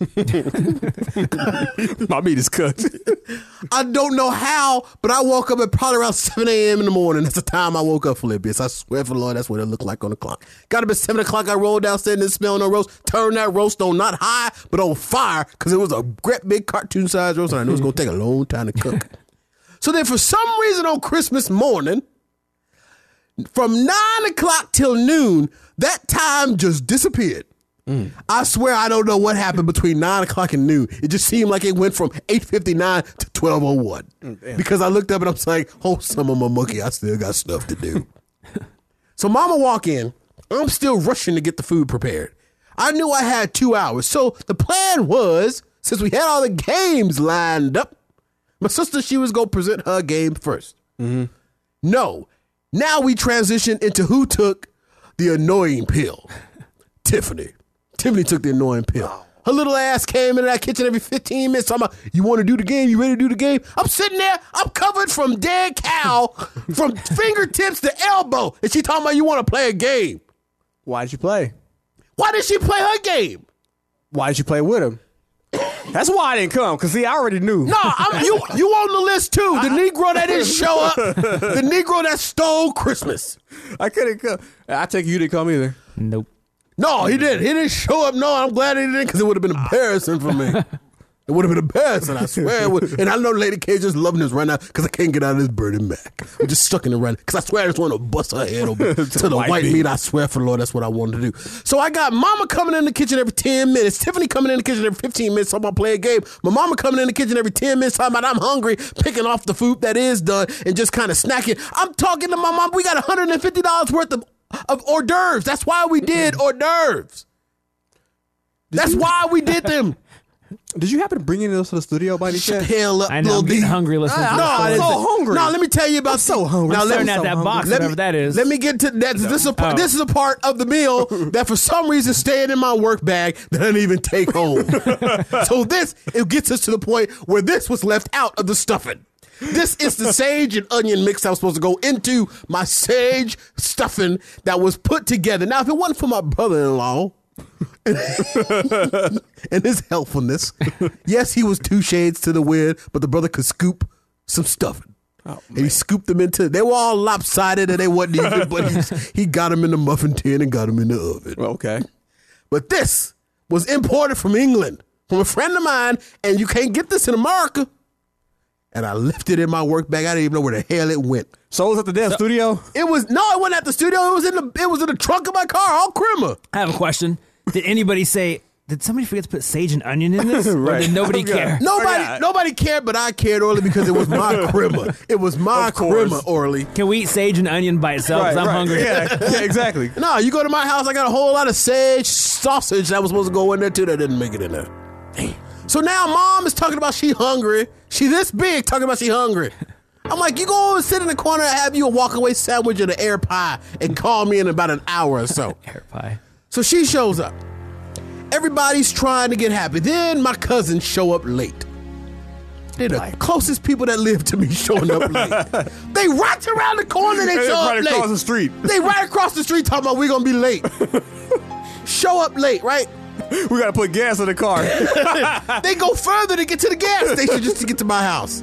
My meat is cooked. I don't know how, but I woke up at probably around seven a.m. in the morning. That's the time I woke up, Philippians. I swear for the Lord, that's what it looked like on the clock. Got up at seven o'clock. I rolled downstairs and smelled no roast. Turned that roast on not high, but on fire, because it was a great big cartoon size roast, and I knew it was going to take a long time to cook. So then for some reason on Christmas morning, from nine o'clock till noon, that time just disappeared. Mm. I swear I don't know what happened between nine o'clock and noon. It just seemed like it went from eight fifty-nine to twelve oh one. Mm, because I looked up and I was like, oh, some of my monkey, I still got stuff to do. So mama walk in. I'm still rushing to get the food prepared. I knew I had two hours. So the plan was, since we had all the games lined up, my sister, she was going to present her game first. Mm-hmm. No. Now we transition into who took the annoying pill. Tiffany. Tiffany took the annoying pill. Her little ass came into that kitchen every fifteen minutes. I'm like, you want to do the game? You ready to do the game? I'm sitting there. I'm covered from dead cow, from fingertips to elbow. And she talking about you want to play a game. Why did you play? Why did she play her game? Why did you play with him? That's why I didn't come, because see, I already knew. No, I'm, you you on the list too. The Negro that didn't show up. The Negro that stole Christmas. I couldn't come. I take it you didn't come either. Nope. No, he didn't. He didn't show up. No, I'm glad he didn't, because it would have been embarrassing for me. It would have been the best, and I swear it would. And I know Lady K just loving this right now because I can't get out of this Bernie Mac. I'm just stuck in it right now because I swear I just want to bust her head over to, to the white, white meat. meat. I swear for the Lord, that's what I wanted to do. So I got Mama coming in the kitchen every ten minutes, Tiffany coming in the kitchen every fifteen minutes, talking about play a game. My Mama coming in the kitchen every ten minutes, talking about I'm hungry, picking off the food that is done and just kind of snacking. I'm talking to my mom. We got one hundred fifty dollars worth of, of hors d'oeuvres. That's why we did hors d'oeuvres. That's why we did them. Did you happen to bring any of those to the studio by any chance? Hell up, I know, I'm getting hungry listening to no, this. I'm so hungry. No, let me tell you about. I'm so hungry. Now, staring let at me, that so box, let whatever me, that is. Let me get to that. No. This, is a, oh. this is a part of the meal that for some reason staying in my work bag that I didn't even take home. So this, it gets us to the point where this was left out of the stuffing. This is the sage and onion mix that was supposed to go into my sage stuffing that was put together. Now, if it wasn't for my brother-in-law, and his helpfulness. Yes, he was two shades to the wind, but the brother could scoop some stuffing. Oh, and he scooped them into, they were all lopsided and they wasn't even, but he, he got them in the muffin tin and got them in the oven. Okay. But this was imported from England, from a friend of mine, and you can't get this in America. And I left it in my work bag. I didn't even know where the hell it went. So it was at the damn so, studio? It was, no, it wasn't at the studio. It was in the, it was in the trunk of my car, all crimmer. I have a question. Did anybody say, did somebody forget to put sage and onion in this? Right. Or did nobody care? Nobody oh, nobody cared, but I cared, Orly, because it was my crimmer. It was my crimmer, Orly. Can we eat sage and onion by itself? Because right, I'm right. hungry. Yeah, yeah, exactly. No, you go to my house, I got a whole lot of sage sausage that was supposed to go in there, too, that didn't make it in there. Damn. So now Mom is talking about she hungry. She this big talking about she hungry. I'm like, you go and sit in the corner and have you a walk-away sandwich and an air pie and call me in about an hour or so. Air pie. So she shows up. Everybody's trying to get happy. Then my cousins show up late. They're the closest people that live to me showing up late. They right around the corner, they show right up late. Right across the street. They right across the street talking about we're going to be late. Show up late, right? We got to put gas in the car. They go further to get to the gas station just to get to my house.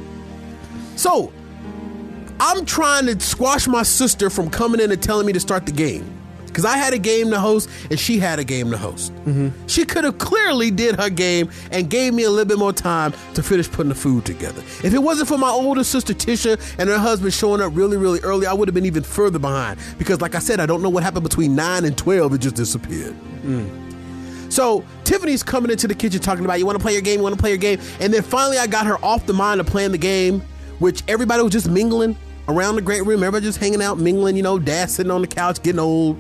So, I'm trying to squash my sister from coming in and telling me to start the game. Because I had a game to host and she had a game to host. Mm-hmm. She could have clearly did her game and gave me a little bit more time to finish putting the food together. If it wasn't for my older sister Tisha and her husband showing up really, really early, I would have been even further behind. Because like I said, I don't know what happened between nine and twelve. It just disappeared. Mm. So Tiffany's coming into the kitchen talking about, you want to play your game, you want to play your game. And then finally I got her off the mind of playing the game, which everybody was just mingling around the great room. Everybody just hanging out, mingling, you know, Dad sitting on the couch, getting old.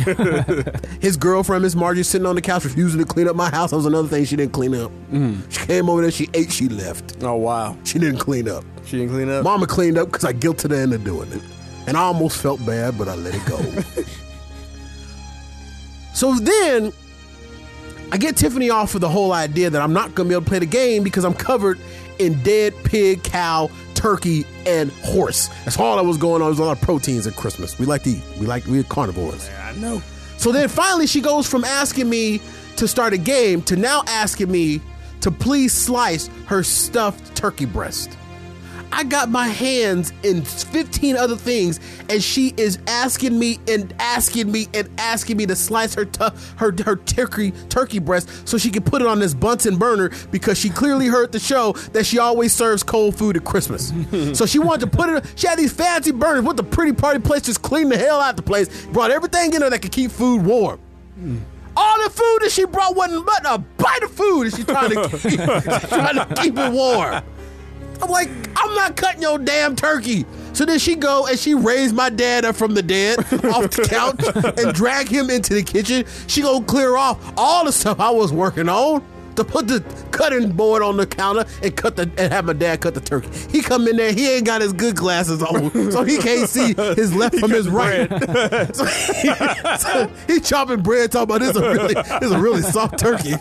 His girlfriend, Miss Margie, sitting on the couch, refusing to clean up my house. That was another thing she didn't clean up. Mm. She came over there, she ate, she left. Oh, wow. She didn't clean up. She didn't clean up? Mama cleaned up because I guilted her into doing it. And I almost felt bad, but I let it go. So then, I get Tiffany off of the whole idea that I'm not going to be able to play the game because I'm covered in dead pig, cow, turkey, and horse. That's all that was going on. There's a lot of proteins at Christmas. We like to eat. We like, we're carnivores. Yeah, I know. So then finally she goes from asking me to start a game to now asking me to please slice her stuffed turkey breast. I got my hands in fifteen other things, and she is asking me and asking me and asking me to slice her tu- her her turkey turkey breast so she can put it on this Bunsen burner because she clearly heard the show that she always serves cold food at Christmas. So she wanted to put it. She had these fancy burners with the pretty party place, just cleaned the hell out the place, brought everything in there that could keep food warm. Mm. All the food that she brought wasn't but a bite of food, and she's trying to keep, she's trying to keep it warm. I'm like, I'm not cutting your damn turkey. So then she go and she raised my dad up from the dead off the couch and drag him into the kitchen. She go clear off all the stuff I was working on to put the cutting board on the counter and cut the and have my dad cut the turkey. He come in there, he ain't got his good glasses on, so he can't see his left from his right. so, he, so he chopping bread, talking about this is a really this is a really soft turkey.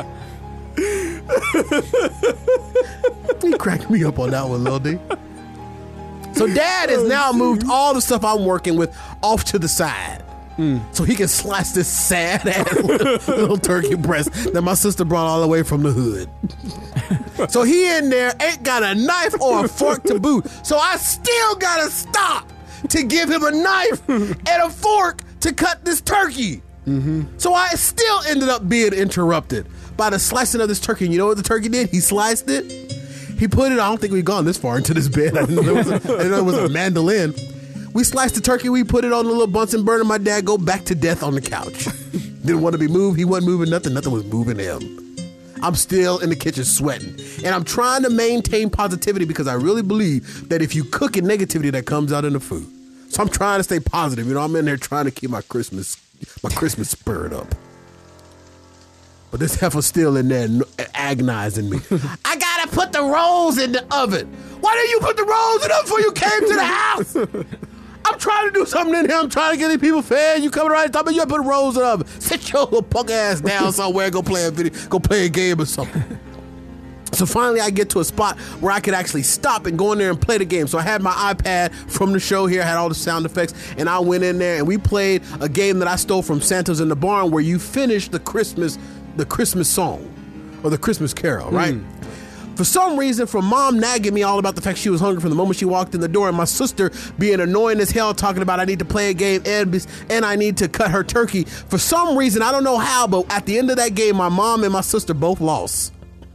He cracked me up on that one, Lil D. So Dad has now moved all the stuff I'm working with off to the side. Mm. So he can slice this sad ass little, little turkey breast that my sister brought all the way from the hood. So he in there ain't got a knife or a fork to boot. So I still gotta stop to give him a knife and a fork to cut this turkey. Mm-hmm. So I still ended up being interrupted. by the slicing of this turkey. And you know what the turkey did? He sliced it. He put it, I don't think we've gone this far into this bed. I didn't know it was a, I didn't know it was a mandolin. We sliced the turkey, we put it on the little Bunsen burner. My dad go back to death on the couch. Didn't want to be moved. He wasn't moving nothing. Nothing was moving him. I'm still in the kitchen sweating. And I'm trying to maintain positivity because I really believe that if you cook it, negativity that comes out in the food. So I'm trying to stay positive. You know, I'm in there trying to keep my Christmas my Christmas spirit up. But this heifer's still in there agonizing me. I gotta put the rolls in the oven. Why didn't you put the rolls in the oven before you came to the house? I'm trying to do something in here. I'm trying to get these people fed. You coming around and talking about you put rolls in the oven. Sit your little punk ass down somewhere and go play a video, go play a game or something. So finally I get to a spot where I could actually stop and go in there and play the game. So I had my iPad from the show here, I had all the sound effects, and I went in there and we played a game that I stole from Santa's in the Barn where you finish the Christmas the Christmas song or the Christmas carol, right? Mm. For some reason, from mom nagging me all about the fact she was hungry from the moment she walked in the door, and my sister being annoying as hell talking about I need to play a game and, and I need to cut her turkey. For some reason, I don't know how, but at the end of that game, my mom and my sister both lost.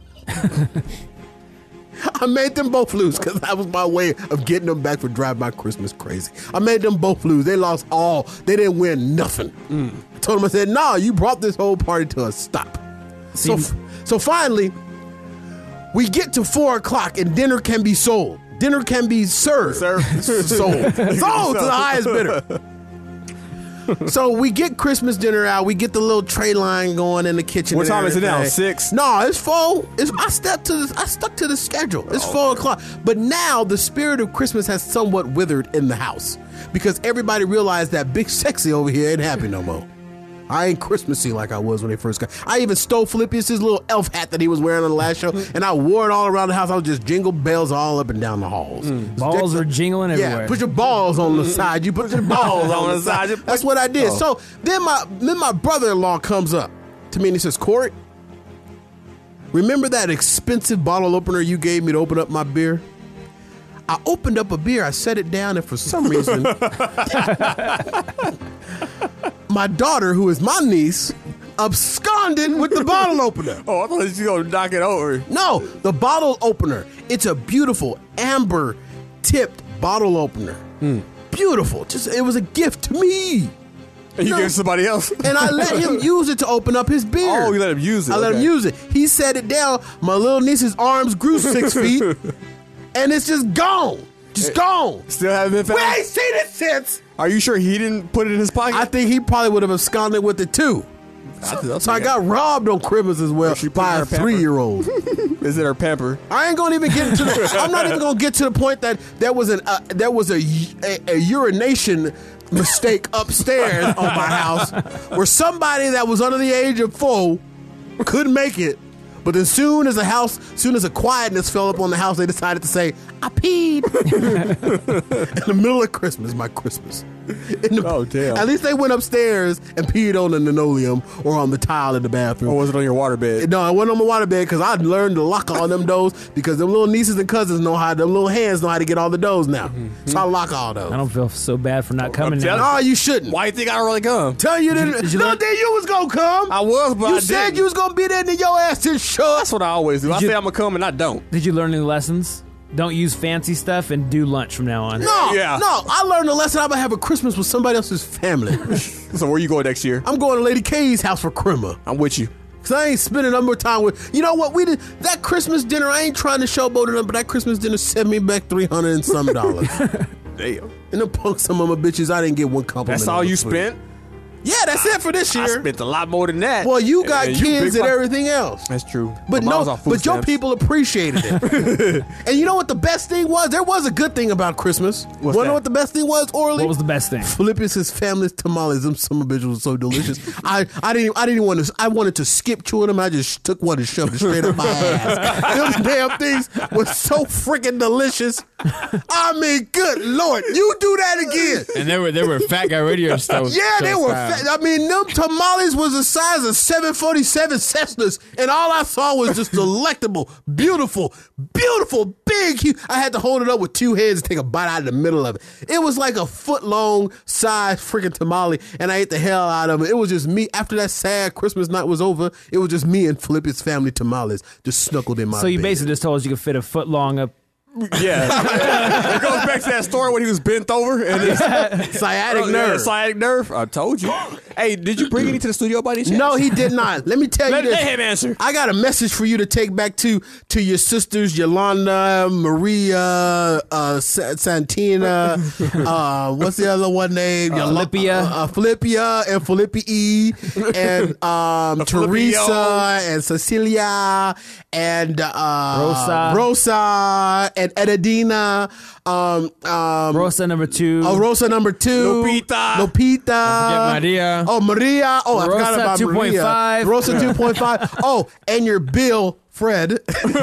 I made them both lose because that was my way of getting them back for Drive My Christmas Crazy. I made them both lose. They lost all. They didn't win nothing. Mm. I told them, I said, nah, you brought this whole party to a stop. So, so finally, we get to four o'clock and dinner can be sold. Dinner can be served. Served. Sold. Sold to the highest bidder. So we get Christmas dinner out. We get the little tray line going in the kitchen. What time is it now? Six? No, it's four. It's, I stuck to this. I stuck to the schedule. It's oh, four o'clock. But now the spirit of Christmas has somewhat withered in the house because everybody realized that Big Sexy over here ain't happy no more. I ain't Christmassy like I was when they first got. I even stole Philippius' little elf hat that he was wearing on the last show, and I wore it all around the house. I was just jingle bells all up and down the halls. Mm. Balls are jingling everywhere. Yeah, put your balls on the side. You put your balls on the side. That's what I did. Oh. So then my then my brother-in-law comes up to me and he says, Corey, remember that expensive bottle opener you gave me to open up my beer? I opened up a beer, I set it down, and for some reason, my daughter, who is my niece, absconded with the bottle opener. Oh, I thought you was going to knock it over. No, the bottle opener. It's a beautiful amber tipped bottle opener. Mm. Beautiful. Just it was a gift to me. And you, you gave it to somebody else? And I let him use it to open up his beer. Oh, you let him use it. I okay. let him use it. He set it down. My little niece's arms grew six feet. And it's just gone. Just it, gone. Still haven't been found? We ain't seen it since. Are you sure he didn't put it in his pocket? I think he probably would have absconded with it too. So, so I got robbed on Christmas as well by a three-year-old. Is it her pamper? I ain't gonna even get into the. I'm not even gonna get to the point that there was an uh, there was a, a a urination mistake upstairs on my house where somebody that was under the age of four couldn't make it. But as soon as a house, soon as a quietness fell up on the house, they decided to say, I peed. In the middle of Christmas, my Christmas. The, oh, damn. At least they went upstairs and peed on the linoleum or on the tile in the bathroom. Or was it on your waterbed? No, it wasn't on my waterbed because I learned to lock all them doors because them little nieces and cousins know how, them little hands know how to get all the doors now. Mm-hmm. So I lock all those. I don't feel so bad for not coming now. No, you shouldn't. Why you think I don't really come? Tell you that. Did you no, learn- then you was going to come. I was, but you I said didn't. you was going to be there and then your ass didn't show up. That's what I always do. Did I you, say I'm going to come and I don't. Did you learn any lessons? Don't use fancy stuff and do lunch from now on. No, yeah. no. I learned a lesson. I'm going to have a Christmas with somebody else's family. So where you going next year? I'm going to Lady K's house for Christmas. I'm with you. Because I ain't spending no more time with... You know what? We did that Christmas dinner, I ain't trying to showboat it up, but that Christmas dinner sent me back three hundred and some dollars. Damn. And them punk some of my bitches, I didn't get one compliment. That's all you food. spent? Yeah, that's it for this year. I spent a lot more than that. Well, you got and, and kids you and everything else. That's true. But no, no, but your people appreciated it. And you know what the best thing was? There was a good thing about Christmas. What's Wanna that? know what the best thing was, Orly? What was the best thing? Philippius' family's tamales. Them some bitches were so delicious. I, I didn't I didn't want to. I wanted to skip chewing them. I just took one and shoved it straight up my ass. Them damn things were so freaking delicious. I mean, good Lord, you do that again. And there were there were Fat Guy Radio style. Yeah, they were style. I mean, them tamales was the size of seven forty-seven Cessnas, and all I saw was just delectable, beautiful, beautiful, big. Huge. I had to hold it up with two hands and take a bite out of the middle of it. It was like a foot long size freaking tamale, and I ate the hell out of it. It was just me. After that sad Christmas night was over, it was just me and Felipe's family tamales just snuggled in my So you bed. basically just told us you could fit a foot long up. Yeah. It goes back to that story when he was bent over and his sciatic oh, nerve. Yeah, sciatic nerve. I told you. Hey, did you bring any to the studio by any chance? No, he did not. Let me tell Let- you this. let him answer. I got a message for you to take back to to your sisters, Yolanda, Maria, uh, Sa- Santina, uh, what's the other one name? Uh, Yola- Philippia. Uh, uh, Philippia and Philippi and um, Teresa and Cecilia and uh, Rosa. Rosa and Edadina. Um, um, Rosa number two. Oh, Rosa number two. Lupita. Lupita. Forget Maria. Oh, Maria. Oh, I forgot Rosa about two point five. Maria. Rosa two point five. Oh, and your Bill, Fred.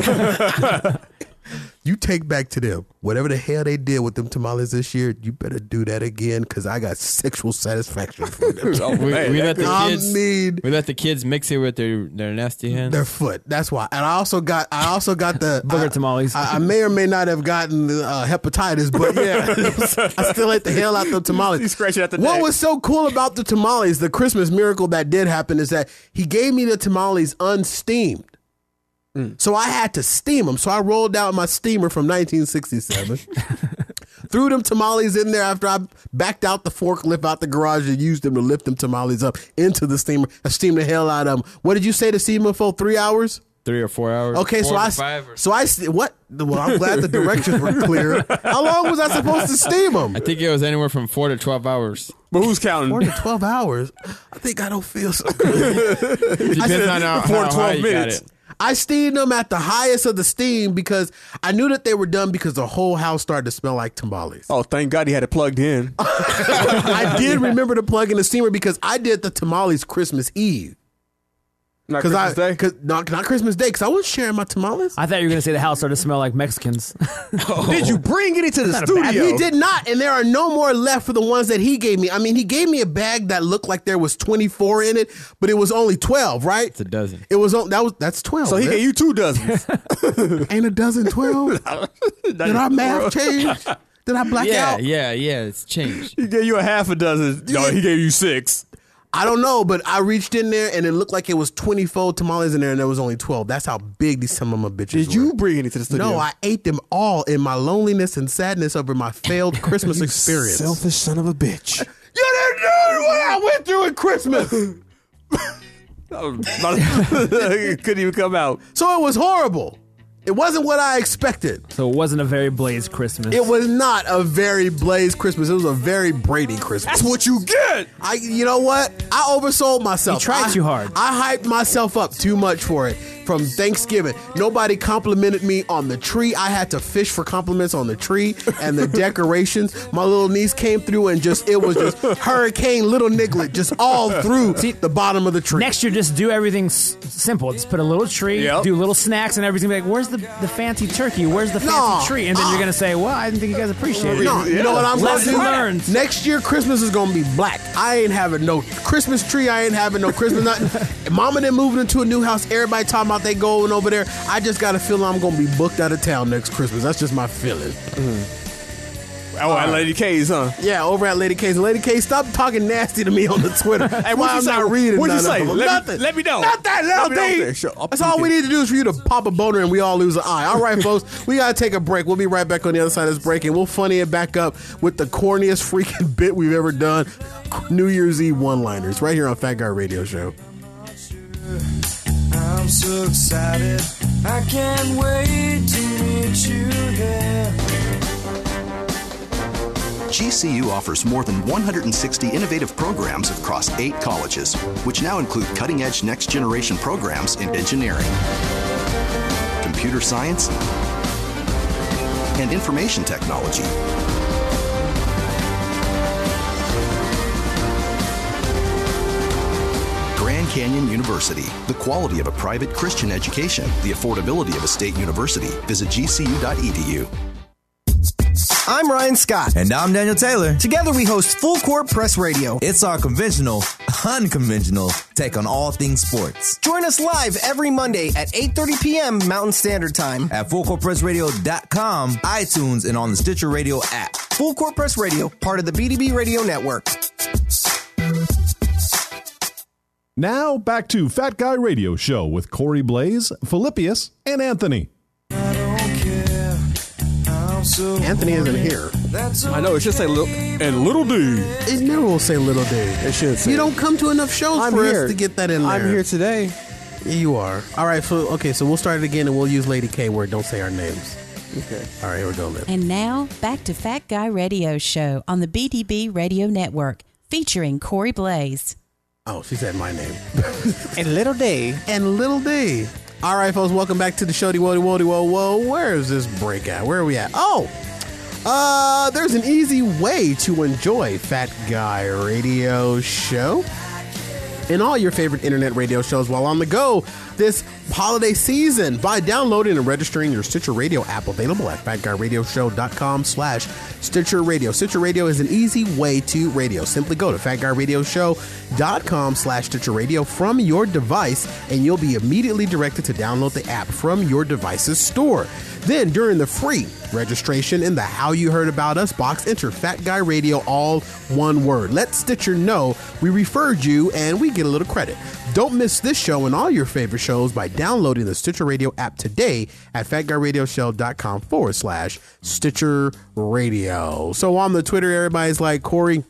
You take back to them. Whatever the hell they did with them tamales this year, you better do that again, because I got sexual satisfaction from them. Oh, we, we let the I kids. mean, we let the kids mix it with their, their nasty hands. their foot. That's why. And I also got. I also got the Booger I- tamales. I, I may or may not have gotten the, uh, hepatitis, but yeah, I still ate the hell out the tamales. You scratch it at the What neck. was so cool about the tamales, the Christmas miracle that did happen, is that he gave me the tamales unsteamed. So I had to steam them. So I rolled out my steamer from nineteen sixty-seven, threw them tamales in there after I backed out the forklift out the garage and used them to lift them tamales up into the steamer. I steamed the hell out of them. What did you say to steam them for? Three hours? Three or four hours. Okay, four so to I five or- so I what? Well, I'm glad the directions were clear. How long was I supposed to steam them? I think it was anywhere from four to twelve hours. But who's counting? Four to twelve hours. I think I don't feel so good. Depends on how, four to how twelve high you got minutes. it. I steamed them at the highest of the steam because I knew that they were done because the whole house started to smell like tamales. Oh, thank God he had it plugged in. I did remember to plug in the steamer because I did the tamales Christmas Eve. Not Cause Christmas I, Day? Cause, not, not Christmas Day, because I wasn't sharing my tamales. I thought you were going to say the house started to smell like Mexicans. Did you bring any to the That's not a bad- studio? He did not, and there are no more left for the ones that he gave me. I mean, he gave me a bag that looked like there was twenty-four in it, but it was only twelve, right? It's a dozen. It was on, that was that's twelve. So he man. gave you two dozens. Ain't a dozen twelve? Did our math change? Did I black Yeah, out? yeah, yeah. It's changed. He gave you a half a dozen. No, he gave you six. I don't know, but I reached in there and it looked like it was twenty-four tamales in there, and there was only twelve. That's how big these some of my bitches Did were. you bring any to the studio? No, I ate them all in my loneliness and sadness over my failed Christmas experience. Selfish son of a bitch. You didn't know what I went through at Christmas. It couldn't even come out. So it was horrible. It wasn't what I expected. So it wasn't a very blazed Christmas. It was not a very Blaze Christmas. It was a very Brady Christmas. That's what you get. I, you know what? I oversold myself. You tried I- too hard. I hyped myself up too much for it. From Thanksgiving, nobody complimented me on the tree. I had to fish for compliments on the tree and the decorations. My little niece came through and just, it was just Hurricane Little Niglet just all through the bottom of the tree. Next year, just do everything s- simple. Just put a little tree, Yep. do little snacks and everything. Be like, where's the, the fancy turkey? Where's the fancy No. tree? And then Uh, you're going to say, well, I didn't think you guys appreciate it. No, you know what I'm going to Lesson do? learned. Next year, Christmas is going to be black. I ain't having no Christmas tree. I ain't having no Christmas nothing. Mama then moving into a new house. Everybody talking about they going over there. I just got a feeling I'm going to be booked out of town next Christmas. That's just my feeling. Oh, at Lady K's, huh? Yeah, over at Lady K's. Lady K, stop talking nasty to me on the Twitter. Hey, what'd why you I'm say? not reading What'd you none of say? them. Let me- Nothing. let me know. Not that little Let me know. thing. Okay, sure. I'll That's all we need to do is for you to pop a boner and we all lose an eye. All right, folks, we got to take a break. We'll be right back on the other side of this break, and we'll funny it back up with the corniest freaking bit we've ever done, New Year's Eve one-liners, right here on Fat Guy Radio Show. I'm so excited. I can't wait to meet you there. G C U offers more than one hundred sixty innovative programs across eight colleges, which now include cutting-edge next-generation programs in engineering, computer science, and information technology. Grand Canyon University, the quality of a private Christian education, the affordability of a state university. Visit G C U dot E D U. I'm Ryan Scott. And I'm Daniel Taylor. Together we host Full Court Press Radio. It's our conventional, unconventional take on all things sports. Join us live every Monday at eight thirty p.m. Mountain Standard Time. At full court press radio dot com, iTunes, and on the Stitcher Radio app. Full Court Press Radio, part of the B D B Radio Network. Now back to Fat Guy Radio Show with Corey Blaze, Philippius, and Anthony. Anthony isn't here. I know, it should say little, and Little D. It never will say Little D. It should say. You don't come to enough shows I'm for here. us to get that in there. I'm here today. Yeah, you are. All right, so, okay, so we'll start it again and we'll use Lady K where don't say our names. Okay. All right, here we go, Liv. And now, back to Fat Guy Radio Show on the B D B Radio Network, featuring Corey Blaze. Oh, she said my name. And Little D. And Little D. All right, folks, welcome back to the Shody Wody Wody Whoa Whoa. Where is this break at? Where are we at? Oh, uh, there's an easy way to enjoy Fat Guy Radio Show and all your favorite internet radio shows while on the go this holiday season by downloading and registering your Stitcher Radio app, available at fat guy radio show dot com slash Stitcher Radio. Stitcher Radio is an easy way to radio. Simply go to fat guy radio show dot com slash Stitcher Radio from your device, and you'll be immediately directed to download the app from your device's store. Then, during the free registration in the How You Heard About Us box, enter Fat Guy Radio, all one word. Let Stitcher know we referred you, and we get a little credit. Don't miss this show and all your favorite shows by downloading the Stitcher Radio app today at fat guy radio show dot com forward slash Stitcher Radio. So on the Twitter, everybody's like, Corey,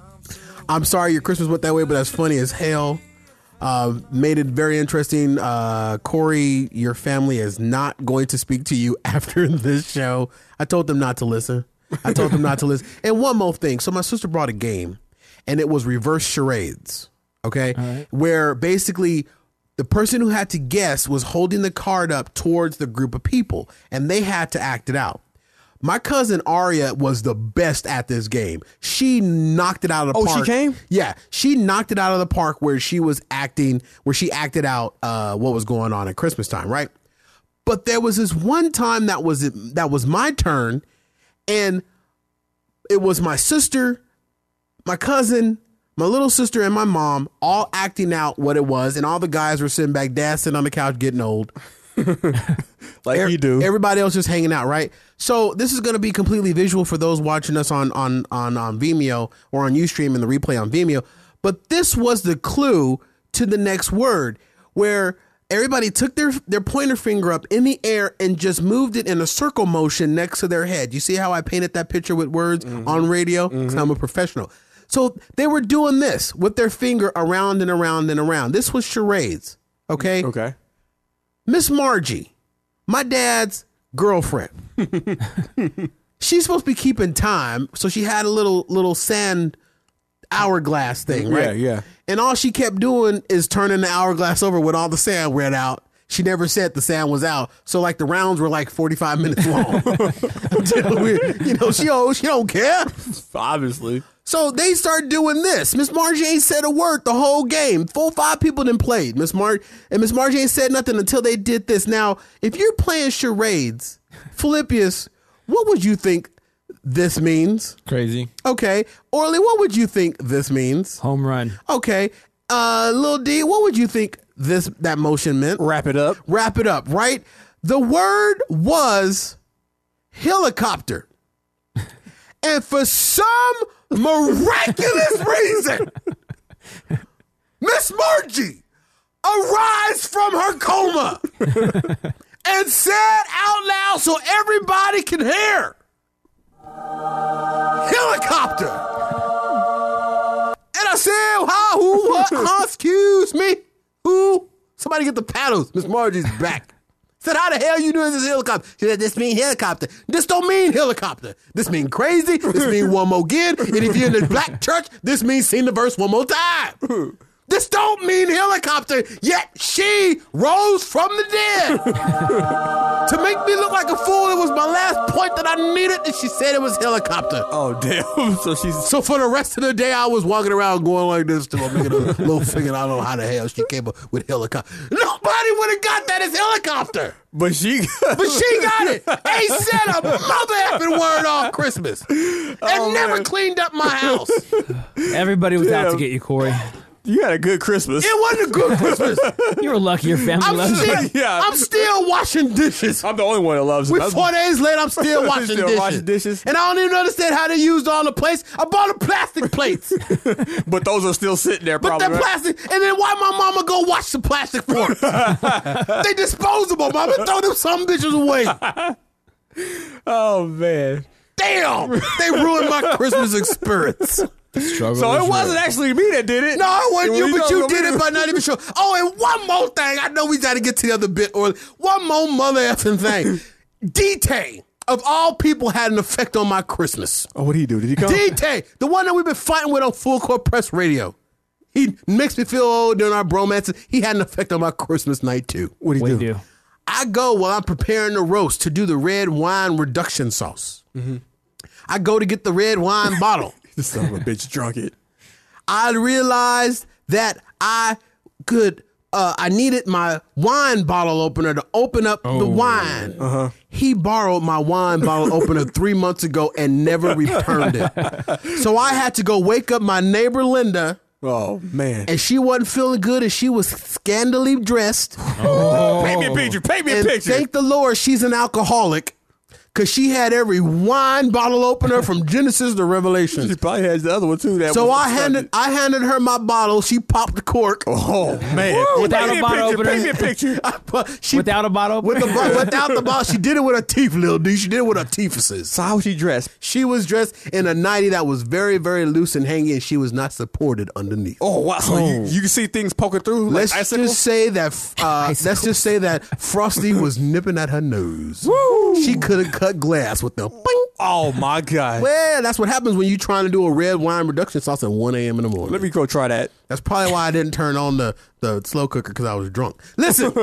I'm sorry your Christmas went that way, but that's funny as hell. Uh, made it very interesting. Uh, Corey, your family is not going to speak to you after this show. I told them not to listen. I told them not to listen. And one more thing. So my sister brought a game, and it was reverse charades. Okay, right. Where basically the person who had to guess was holding the card up towards the group of people, and they had to act it out. My cousin Aria was the best at this game. She knocked it out of the oh, park. Oh, she came? Yeah, she knocked it out of the park where she was acting, where she acted out uh, what was going on at Christmas time, right? But there was this one time that was that was my turn, and it was my sister, my cousin, my little sister, and my mom all acting out what it was, and all the guys were sitting back, dad sitting on the couch getting old. Like er- you do. Everybody else just hanging out, right? So this is going to be completely visual for those watching us on on on on Vimeo or on Ustream and the replay on Vimeo. But this was the clue to the next word, where everybody took their their pointer finger up in the air and just moved it in a circle motion next to their head. You see how I painted that picture with words mm-hmm. on radio? Because mm-hmm. I'm a professional. So they were doing this with their finger around and around and around. This was charades. Okay. Okay. Miss Margie, my dad's girlfriend. She's supposed to be keeping time, so she had a little little sand hourglass thing, right? Yeah, yeah. And all she kept doing is turning the hourglass over with all the sand ran out. She never said the sand was out, so like the rounds were like forty-five minutes long. Until we, you know, she oh, she don't care. Obviously. So they start doing this. Miss Margie ain't said a word the whole game. Full five people done played. Miss Mar and Miss Margie ain't said nothing until they did this. Now, if you're playing charades, Philippius, what would you think this means? Crazy. Okay. Orly, what would you think this means? Home run. Okay. Uh, Lil D, what would you think this that motion meant? Wrap it up. Wrap it up, right? The word was helicopter. And for some miraculous reason, Miss Margie arise from her coma and said out loud so everybody can hear, helicopter. And I said, how, who, what, huh, excuse me, who? Somebody get the paddles. Miss Margie's back. Said, how the hell you doing this helicopter? She said, this mean helicopter. This don't mean helicopter. This mean crazy. This mean one more again. And if you're in the black church, this means sing the verse one more time. This don't mean helicopter, yet she rose from the dead To make me look like a fool, it was my last point that I needed, and she said it was helicopter. Oh, damn. So she's... So for the rest of the day, I was walking around going like this to her, making a little finger. I don't know how the hell she came up with helicopter. Nobody would have got that as helicopter. But she got But she got it. Ain't said a mother effing word all Christmas. And Oh, never man. cleaned up my house. Everybody was out Damn. to get you, Corey. You had a good Christmas. It wasn't a good Christmas. You were lucky your family I'm loved still, you. Yeah. I'm still washing dishes. I'm the only one that loves it. We That's- four days later, I'm still washing Still dishes. washing dishes. And I don't even understand how they used all the plates. I bought the plastic plates. But those are still sitting there, But probably. they're right? plastic. And then why my mama go wash the plastic forks? They disposable, mama. Throw them some bitches away. Oh, man. Damn. They ruined my Christmas experience. Struggle So is it wasn't real. actually me that did it. No, it wasn't It you, was but you you gonna did be- it by not even sure. Oh, and one more thing. I know we got to get to the other bit or one more mother effing thing. D-Tay, of all people, had an effect on my Christmas. Oh, what did he do? Did he come? D-Tay, the one that we've been fighting with on Full Court Press Radio. He makes me feel old during our bromance. He had an effect on my Christmas night, too. What did he What do? do you do? I go while I'm preparing the roast to do the red wine reduction sauce. I go to get the red wine bottle. This son of a bitch drunk it. I realized that I could, uh, I needed my wine bottle opener to open up the wine. Uh-huh. He borrowed my wine bottle opener three months ago and never returned it. So I had to go wake up my neighbor Linda. Oh, man. And she wasn't feeling good, and she was scandally dressed. Paint me a picture. Paint me a And picture. thank the Lord she's an alcoholic, because she had every wine bottle opener from Genesis to She Revelation. probably has the other one, too. That So was I handed I handed her my bottle. She popped the cork. Oh, man. Without Paint me a bottle picture. opener? Paint me a picture. She, Without a bottle with the opener? bo- without the bottle, she did it with her teeth, little D. She did it with her teethuses. So how was she dressed? She was dressed in a nightie that was very, very loose and hanging, and she was not supported underneath. Oh, wow. So you, you can see things poking through like Let's icicles? just say that. Uh, let's just say that Frosty was nipping at her nose. She could have cut glass with them. Boing. Oh, my God. Well, that's what happens when you're trying to do a red wine reduction sauce at one a.m. in the morning. Let me go try that. That's probably why I didn't turn on the, the slow cooker, because I was drunk. Listen,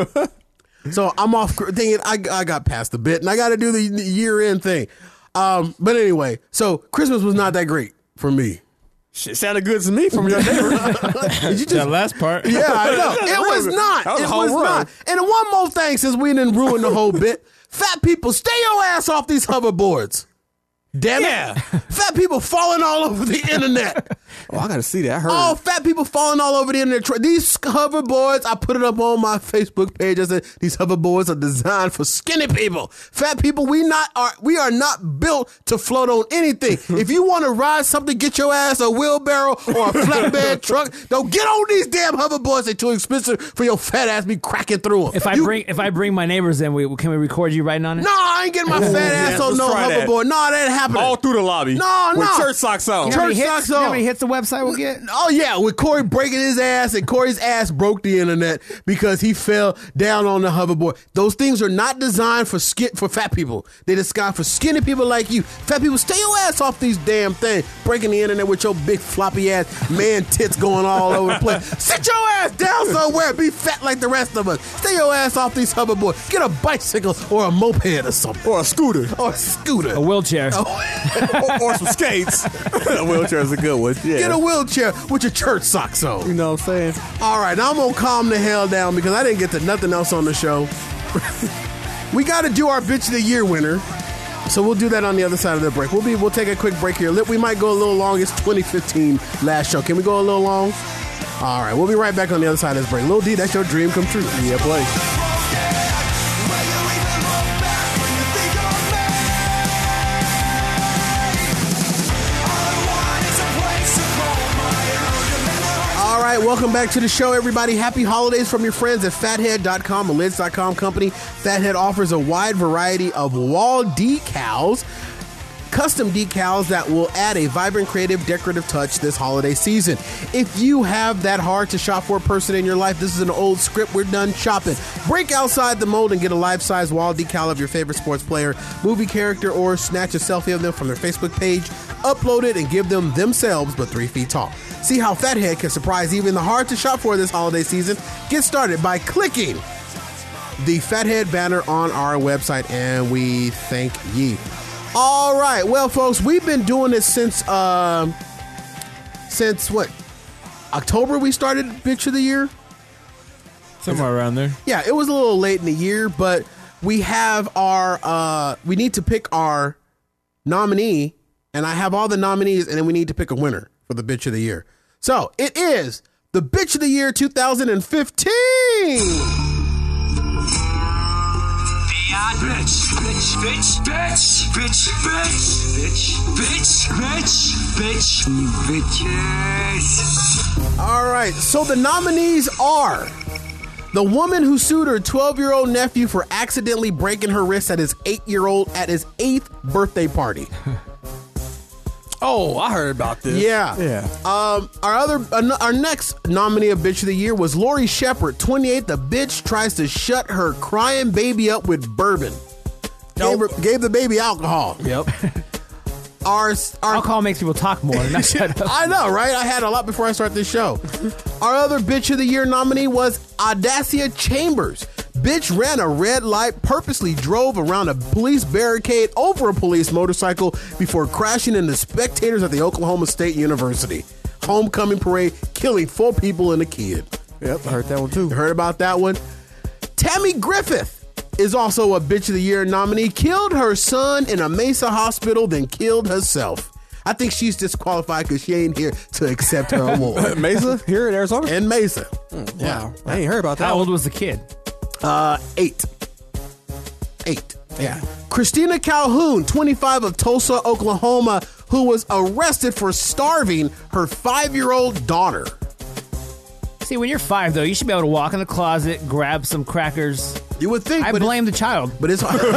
so I'm off. Dang it, I, I got past the bit, and I got to do the, the year end thing. Um, but anyway, so Christmas was not that great for me. Shit sounded good to me from your neighbor. Did you just, That last part. yeah, I know. It was not. That was a It whole was run. not. And one more thing, since we didn't ruin the whole bit. Fat people, stay your ass off these hoverboards. Damn it. Yeah. Fat people falling all over the internet. Oh, I got to see that. I heard. Oh, fat people falling all over the internet. Tr- These hoverboards, I put it up on my Facebook page. I said these hoverboards are designed for skinny people. Fat people, we not are we are not built to float on anything. If you want to ride something, get your ass a wheelbarrow or a flatbed truck. Don't get on these damn hoverboards. They're too expensive for your fat ass be cracking through them. If I You- bring if I bring my neighbors in, we, can we record you riding on it? no, I ain't getting my fat ass yeah, on let's no try that. hoverboard. No, that ain't happening. All through the lobby. No, With no. church socks on. You know how many Church hits- socks you know how on. many hits the website will get? Oh yeah, with Corey breaking his ass, and Corey's ass broke the internet because he fell down on the hoverboard. Those things are not designed for skin for fat people. They're designed for skinny people like you. Fat people, stay your ass off these damn things. Breaking the internet with your big floppy ass man tits going all over the place. Sit your ass down somewhere. Be fat like the rest of us. Stay your ass off these hoverboards. Get a bicycle or a moped or something. Or a scooter. Or a scooter. A wheelchair. or, or some skates. A wheelchair is a good one. Yeah. Get a wheelchair with your church socks on. You know what I'm saying? All right, now I'm going to calm the hell down because I didn't get to nothing else on the show. We got to do our Bitch of the Year winner. So we'll do that on the other side of the break. We'll be we'll take a quick break here. We might go a little long. It's twenty fifteen last show. Can we go a little long? All right, we'll be right back on the other side of this break. Lil D, that's your dream come true. Yeah, play. All right, welcome back to the show, everybody. Happy holidays from your friends at fathead dot com, a lids dot com company. Fathead offers a wide variety of wall decals, custom decals that will add a vibrant, creative, decorative touch this holiday season. If you have that hard to shop for person in your life, this is an old script. We're done shopping. Break outside the mold and get a life-size wall decal of your favorite sports player, movie character, or snatch a selfie of them from their Facebook page, upload it, and give them themselves but three feet tall. See how Fathead can surprise even the hard to shop for this holiday season? Get started by clicking the Fathead banner on our website, and we thank ye. All right. Well, folks, we've been doing this since, uh, since what? October we started Bitch of the Year? Somewhere around there. Yeah, it was a little late in the year, but we have our, uh, we need to pick our nominee, and I have all the nominees, and then we need to pick a winner for the Bitch of the Year. So it is the Bitch of the Year two thousand fifteen. Bitch, bitch, bitch, bitch, bitch, bitch, bitch, bitch, bitch, bitch, bitches. All right, so the nominees are the woman who sued her twelve-year-old nephew for accidentally breaking her wrist at his eight-year-old at his eighth birthday party. Oh, I heard about this. Yeah. Yeah. Um, our other, uh, our next nominee of Bitch of the Year was Lori Shepard, twenty-eight. The bitch tries to shut her crying baby up with bourbon. Gave, her, gave the baby alcohol. Yep. Our, our alcohol makes people talk more. Not shut up. I know, right? I had a lot before I started this show. Our other Bitch of the Year nominee was Audacia Chambers. Bitch ran a red light, purposely drove around a police barricade over a police motorcycle before crashing into spectators at the Oklahoma State University homecoming parade, killing four people and a kid. Yep, I heard that one too. Heard about that one? Tammy Griffith is also a Bitch of the Year nominee. Killed her son in a Mesa hospital, then killed herself. I think she's disqualified because she ain't here to accept her award. Mesa? Here in Arizona? In Mesa. Mm, wow. I ain't heard about that. How old was the kid? Uh, eight. Eight. Yeah. Christina Calhoun, twenty-five, of Tulsa, Oklahoma, who was arrested for starving her five-year-old daughter. See, when you're five, though, you should be able to walk in the closet, grab some crackers. You would think. I but blame the child. But it's hard.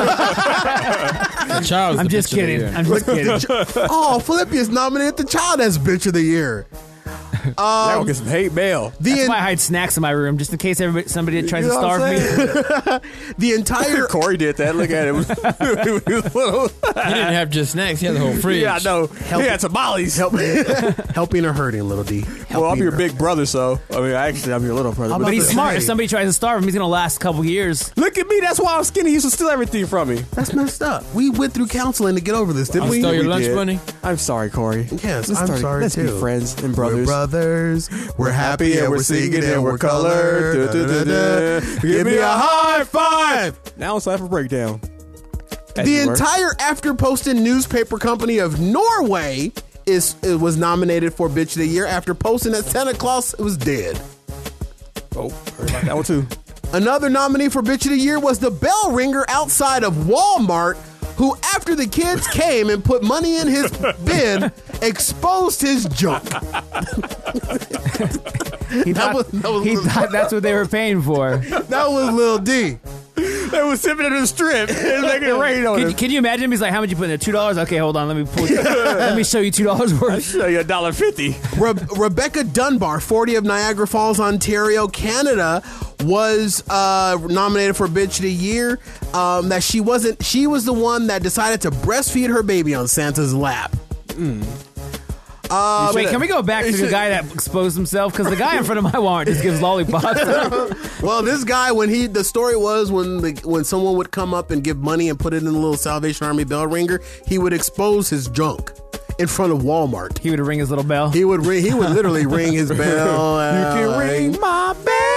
The child's I'm the just bitch of the kidding. year. I'm just kidding. Oh, Philippians nominated the child as Bitch of the Year. Um, that will get some hate mail. The That's en- why I hide snacks in my room, just in case everybody, somebody tries You to know what starve I'm me. The entire Corey did that. Look at him. He was little. He didn't have just snacks. He had the whole fridge. Yeah, I know. He had tamales. help, helping or hurting, little D. Well, I'm Helping your her. big brother, so I mean, actually, I'm your little brother. I'm But he's to smart. say. If somebody tries to starve him, he's going to last a couple years. Look at me. That's why I'm skinny. He used to steal everything from me. That's messed up. We went through counseling to get over this, didn't I we? stole your We lunch did. money. I'm sorry, Corey. Yes, Let's I'm start- sorry Let's too. be friends and brothers. We're brothers. We're happy and we're singing and we're colored. Da, da, da, da. Give me a high five. Now it's time for breakdown. As The you were. entire After Posting newspaper company of Norway is it was nominated for Bitch of the Year after posting that Santa Claus was dead. Oh, heard about that one too. Another nominee for Bitch of the Year was the bell ringer outside of Walmart, who, after the kids came and put money in his bin, exposed his junk. He, thought, was- that was he little- thought that's what they were paying for. That was Lil D. They was sipping in the strip and making it rain on Can, him. can you imagine him? He's like, how much you put in there? Two dollars? Okay, hold on. Let me pull. Let me show you two dollars worth. Show you a dollar fifty. Re- Rebecca Dunbar, forty, of Niagara Falls, Ontario, Canada, was uh, nominated for Bitch of the Year. Um, that she wasn't. She was the one that decided to breastfeed her baby on Santa's lap. Uh, Wait, can we go back to the guy that exposed himself? Because the guy in front of my Walmart just gives lollipops. Well, this guy, when he, the story was when the, when someone would come up and give money and put it in a little Salvation Army bell ringer, he would expose his junk in front of Walmart. He would ring his little bell. He would ring. He would literally ring his bell. You can ring my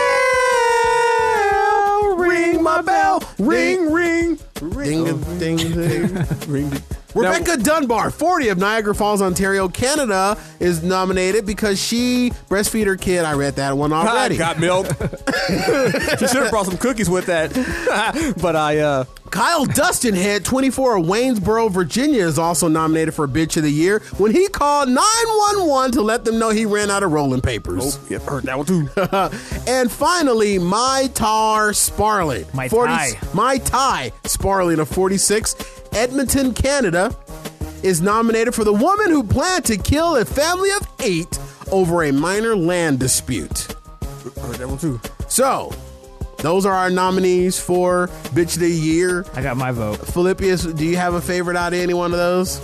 bell, ring my bell, ring, ring, ring, Ding, ding, ding. ring. Rebecca Dunbar, forty, of Niagara Falls, Ontario, Canada, is nominated because she breastfeed her kid. I read that one already. I got milk. She should have brought some cookies with that. But I, uh... Kyle Dustinhead, twenty-four, of Waynesboro, Virginia, is also nominated for Bitch of the Year when he called nine one one to let them know he ran out of rolling papers. Oh, yep, heard that one too. And finally, My Tar Sparling. My forty Ty. My Ty Sparling, of forty-six, Edmonton, Canada, is nominated for the woman who planned to kill a family of eight over a minor land dispute. Heard that one too. So, those are our nominees for Bitch of the Year. I got my vote. Philippius, do you have a favorite out of any one of those?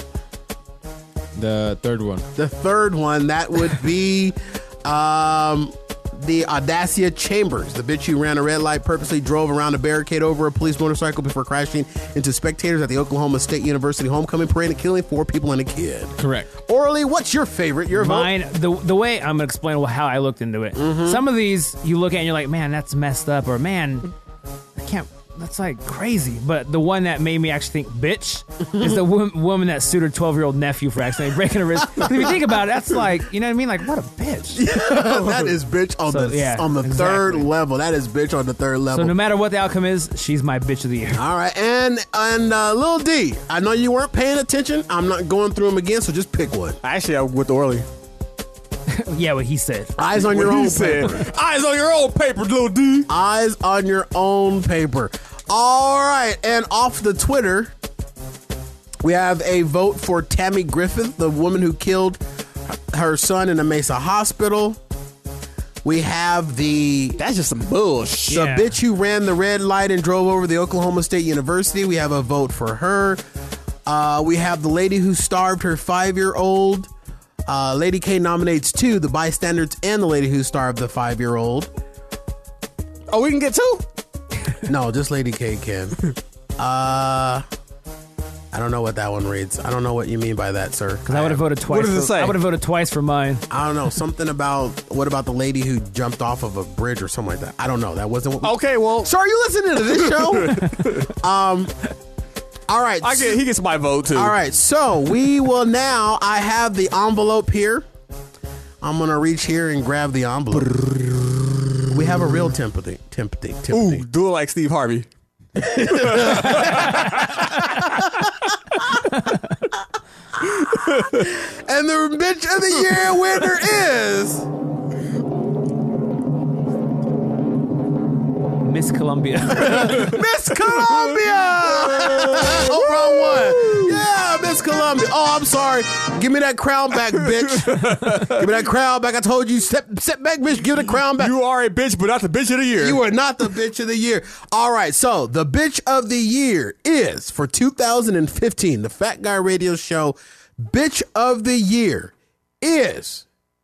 The third one. The third one, that would be um, the Audacia Chambers, the bitch who ran a red light, purposely drove around a barricade over a police motorcycle before crashing into spectators at the Oklahoma State University homecoming parade and killing four people and a kid. Correct. Orally, what's your favorite? Your Mine, vote? the the way I'm gonna explain how I looked into it. Mm-hmm. Some of these you look at and you're like, man, that's messed up, or man, I can't. That's like crazy. But the one that made me actually think bitch is the wo- woman that sued her twelve-year-old nephew for accidentally breaking a wrist. If you think about it, that's like, you know what I mean? Like, what a bitch. That is bitch on So, the yeah, on the exactly. third level. That is bitch on the third level. So no matter what the outcome is, she's my bitch of the year. All right, and and uh, Lil D, I know you weren't paying attention. I'm not going through them again, so just pick one. Actually, I with Orly. Yeah, what he said. Eyes on What your he own said. paper. Eyes on your own paper, Lil D. Eyes on your own paper. All right, and off the Twitter, we have a vote for Tammy Griffith, the woman who killed her son in a Mesa hospital. We have the That's just some bullshit. the Yeah. bitch who ran the red light and drove over the Oklahoma State University. We have a vote for her. Uh, we have the lady who starved her five-year-old. Uh, Lady K nominates two, the bystanders and the lady who starved the five-year-old. Oh, we can get two? No, just Lady K can. Uh, I don't know what that one reads. I don't know what you mean by that, sir. Because I would have voted twice. does it for, say? I would have voted twice for mine. I don't know. Something about, what about the lady who jumped off of a bridge or something like that? I don't know. That wasn't what we... Okay, well, So are you listening to this show? um, all right. I get he gets my vote too. All right, so we will now, I have the envelope here. I'm going to reach here and grab the envelope. We have a real Timothy. Timothy. Timothy. Ooh, do it like Steve Harvey. And the bitch of the year winner is... Miss Columbia. Miss Columbia! Oh, wrong one. Yeah, Miss Columbia. Oh, I'm sorry. Give me that crown back, bitch. Give me that crown back. I told you, step, step back, bitch. Give the crown back. You are a bitch, but not the bitch of the year. You are not the bitch of the year. All right, so the bitch of the year is, for two thousand fifteen, the Fat Guy Radio Show, bitch of the year is...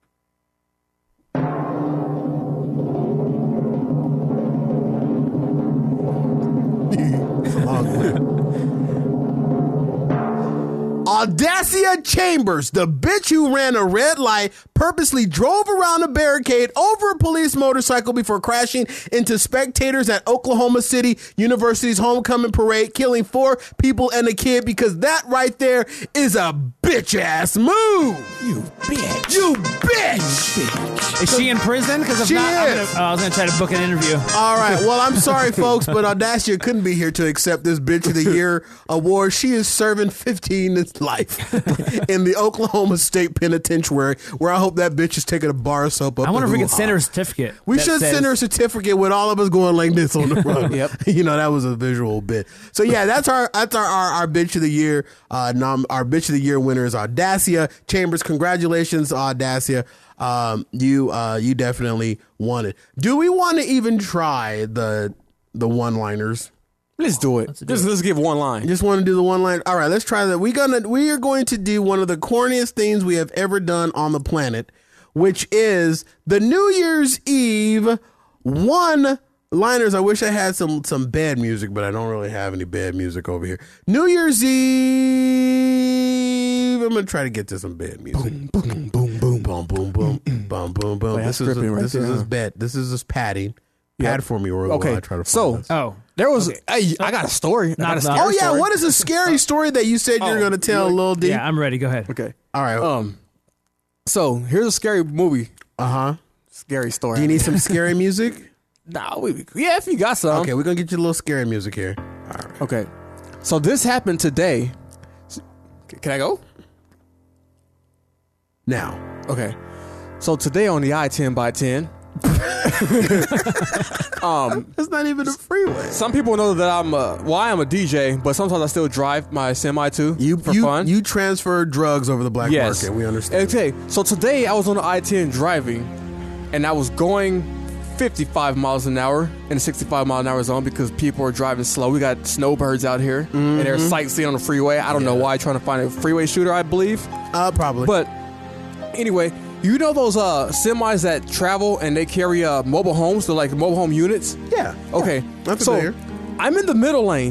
Audacia Chambers, the bitch who ran a red light, purposely drove around a barricade over a police motorcycle before crashing into spectators at Oklahoma City University's homecoming parade, killing four people and a kid, because that right there is a bitch-ass move. You bitch. You bitch. Is she in prison? Because if She not, I'm is. gonna, oh, I was going to try to book an interview. All right. Well, I'm sorry, folks, but Audacia couldn't be here to accept this Bitch of the Year award. She is serving fifteen to life in the Oklahoma State Penitentiary, where I hope that bitch is taking a bar of soap up. I wonder the if we could hoo-ha. send her a certificate. We that should says- send her a certificate with all of us going like this on the front. Yep. You know, that was a visual bit. So yeah, that's our that's our our, our bitch of the year. Uh, nom, our bitch of the year winner is Audacia Chambers. Congratulations, Audacia. Um, you uh, you definitely won it. Do we want to even try the the one liners? Let's do it. Let's, let's, let's give one line. Just want to do the one line. All right, let's try that. We gonna we are going to do one of the corniest things we have ever done on the planet, which is the New Year's Eve one liners. I wish I had some some bad music, but I don't really have any bad music over here. New Year's Eve. I'm gonna try to get to some bad music. Boom, boom, boom, boom, boom, boom, boom, boom, boom. Wait, This that's is gripping right this there, is huh? this bed. This is this padding. Yep. Pad for me, or Okay, I try to find so this. Oh. there was. Hey, I got a story. I got a scary Oh yeah, story. what is a scary story that you said you're Oh, gonna tell, you Lil D? Yeah, I'm ready. Go ahead. Okay. All right. Um. So here's a scary movie. Uh huh. Scary story. Do you need some scary music? Nah, we, yeah, if you got some. Okay, we're gonna get you a little scary music here. All right. Okay. So this happened today. Can I go? Now. Okay. So today on the I ten by ten. um, it's not even a freeway. Some people know that I'm a, well, I am a D J, but sometimes I still drive my semi too You for you, fun. you transfer drugs over the black Yes. market. We understand. Okay, so today I was on the I ten driving, and I was going fifty-five miles an hour in a sixty-five mile an hour zone because people are driving slow. We got snowbirds out here, and they're Mhm. sightseeing on the freeway. I don't know why, trying to find a freeway shooter, I believe. Uh, probably. But anyway, You know those uh, semis that travel and they carry uh, mobile homes? They're like mobile home units? Yeah. Okay. I'm so familiar. I'm in the middle lane.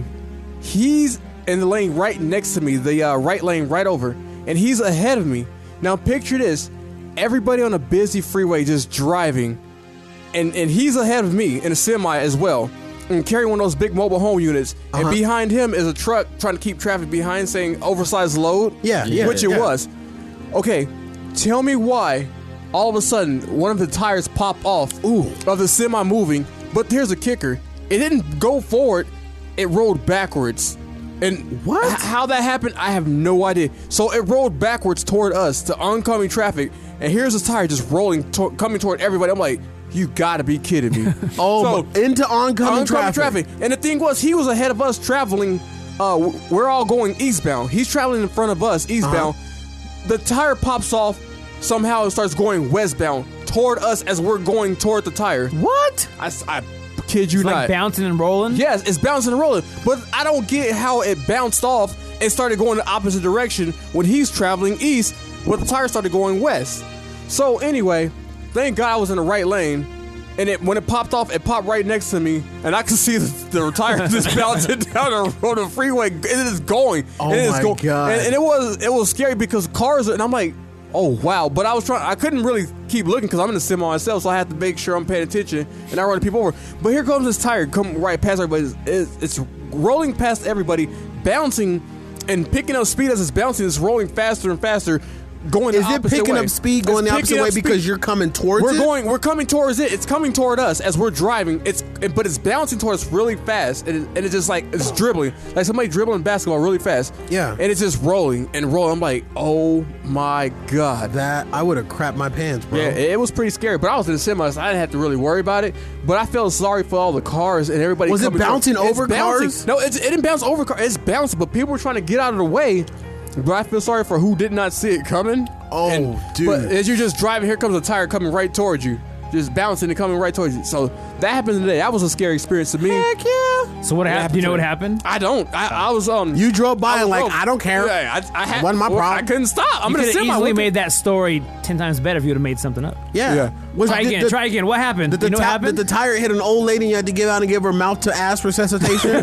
He's in the lane right next to me, the uh, right lane right over, and he's ahead of me. Now picture this. Everybody on a busy freeway just driving, and, and he's ahead of me in a semi as well, and carrying one of those big mobile home units. Uh-huh. And behind him is a truck trying to keep traffic behind, saying oversized load. Yeah, yeah, Which it yeah. was. Okay, tell me why all of a sudden one of the tires pop off Ooh. of the semi moving, but here's a kicker. It didn't go forward, it rolled backwards. And what? H- how that happened, I have no idea. So it rolled backwards toward us to oncoming traffic, and here's this tire just rolling, to- coming toward everybody. I'm like, you gotta be kidding me. Oh, so, into oncoming, oncoming traffic. traffic. And the thing was, he was ahead of us traveling. Uh, w- we're all going eastbound. He's traveling in front of us eastbound. Uh-huh. The tire pops off. Somehow it starts going westbound toward us as we're going toward the tire. What? I, I kid you It's not. like bouncing and rolling? Yes, it's bouncing and rolling. But I don't get how it bounced off and started going the opposite direction when he's traveling east, but the tire started going west. So anyway, thank God I was in the right lane. And it, when it popped off, it popped right next to me, and I could see the, the tire just bouncing down the road of the freeway. It is going. Oh it is my going. God! And, and it was it was scary because cars, are, and I'm like, oh wow. But I was trying. I couldn't really keep looking because I'm in the semi myself, so I had to make sure I'm paying attention and not running people over. But here comes this tire, come right past everybody. It's, it's rolling past everybody, bouncing and picking up speed as it's bouncing. It's rolling faster and faster. Going Is the it opposite picking way. up speed It's going the picking opposite up way speed. because you're coming towards we're it? going we're coming towards it. It's coming toward us as we're driving. It's but it's bouncing towards us really fast, and, it, and it's just like it's dribbling, like somebody dribbling basketball really fast. Yeah, and it's just rolling and rolling. I'm like, oh my god, that I would have crapped my pants, bro. Yeah, it was pretty scary. But I was in the semi, so I didn't have to really worry about it. But I felt sorry for all the cars and everybody. Was it coming bouncing toward- over it's bouncing. cars? No, it's, it didn't bounce over cars. It's bouncing, but people were trying to get out of the way. But I feel sorry for who did not see it coming. Oh, and, dude. But as you're just driving, here comes a tire coming right towards you. Just bouncing and coming right towards you. So that happened today. That was a scary experience to me. Heck yeah. So what happened? Do you know what happened? I don't. I, I was um. You drove by I and was like, broke. I don't care. Yeah, I, I had, Wasn't my well, problem. I couldn't stop. I'm you gonna could have semi. easily Look at- made that story ten times better if you would have made something up. Yeah. Yeah. Was- try did again. the- try again. What happened? Did the, you know what ta- happened? did the tire hit an old lady and you had to get out and give her mouth to ass resuscitation?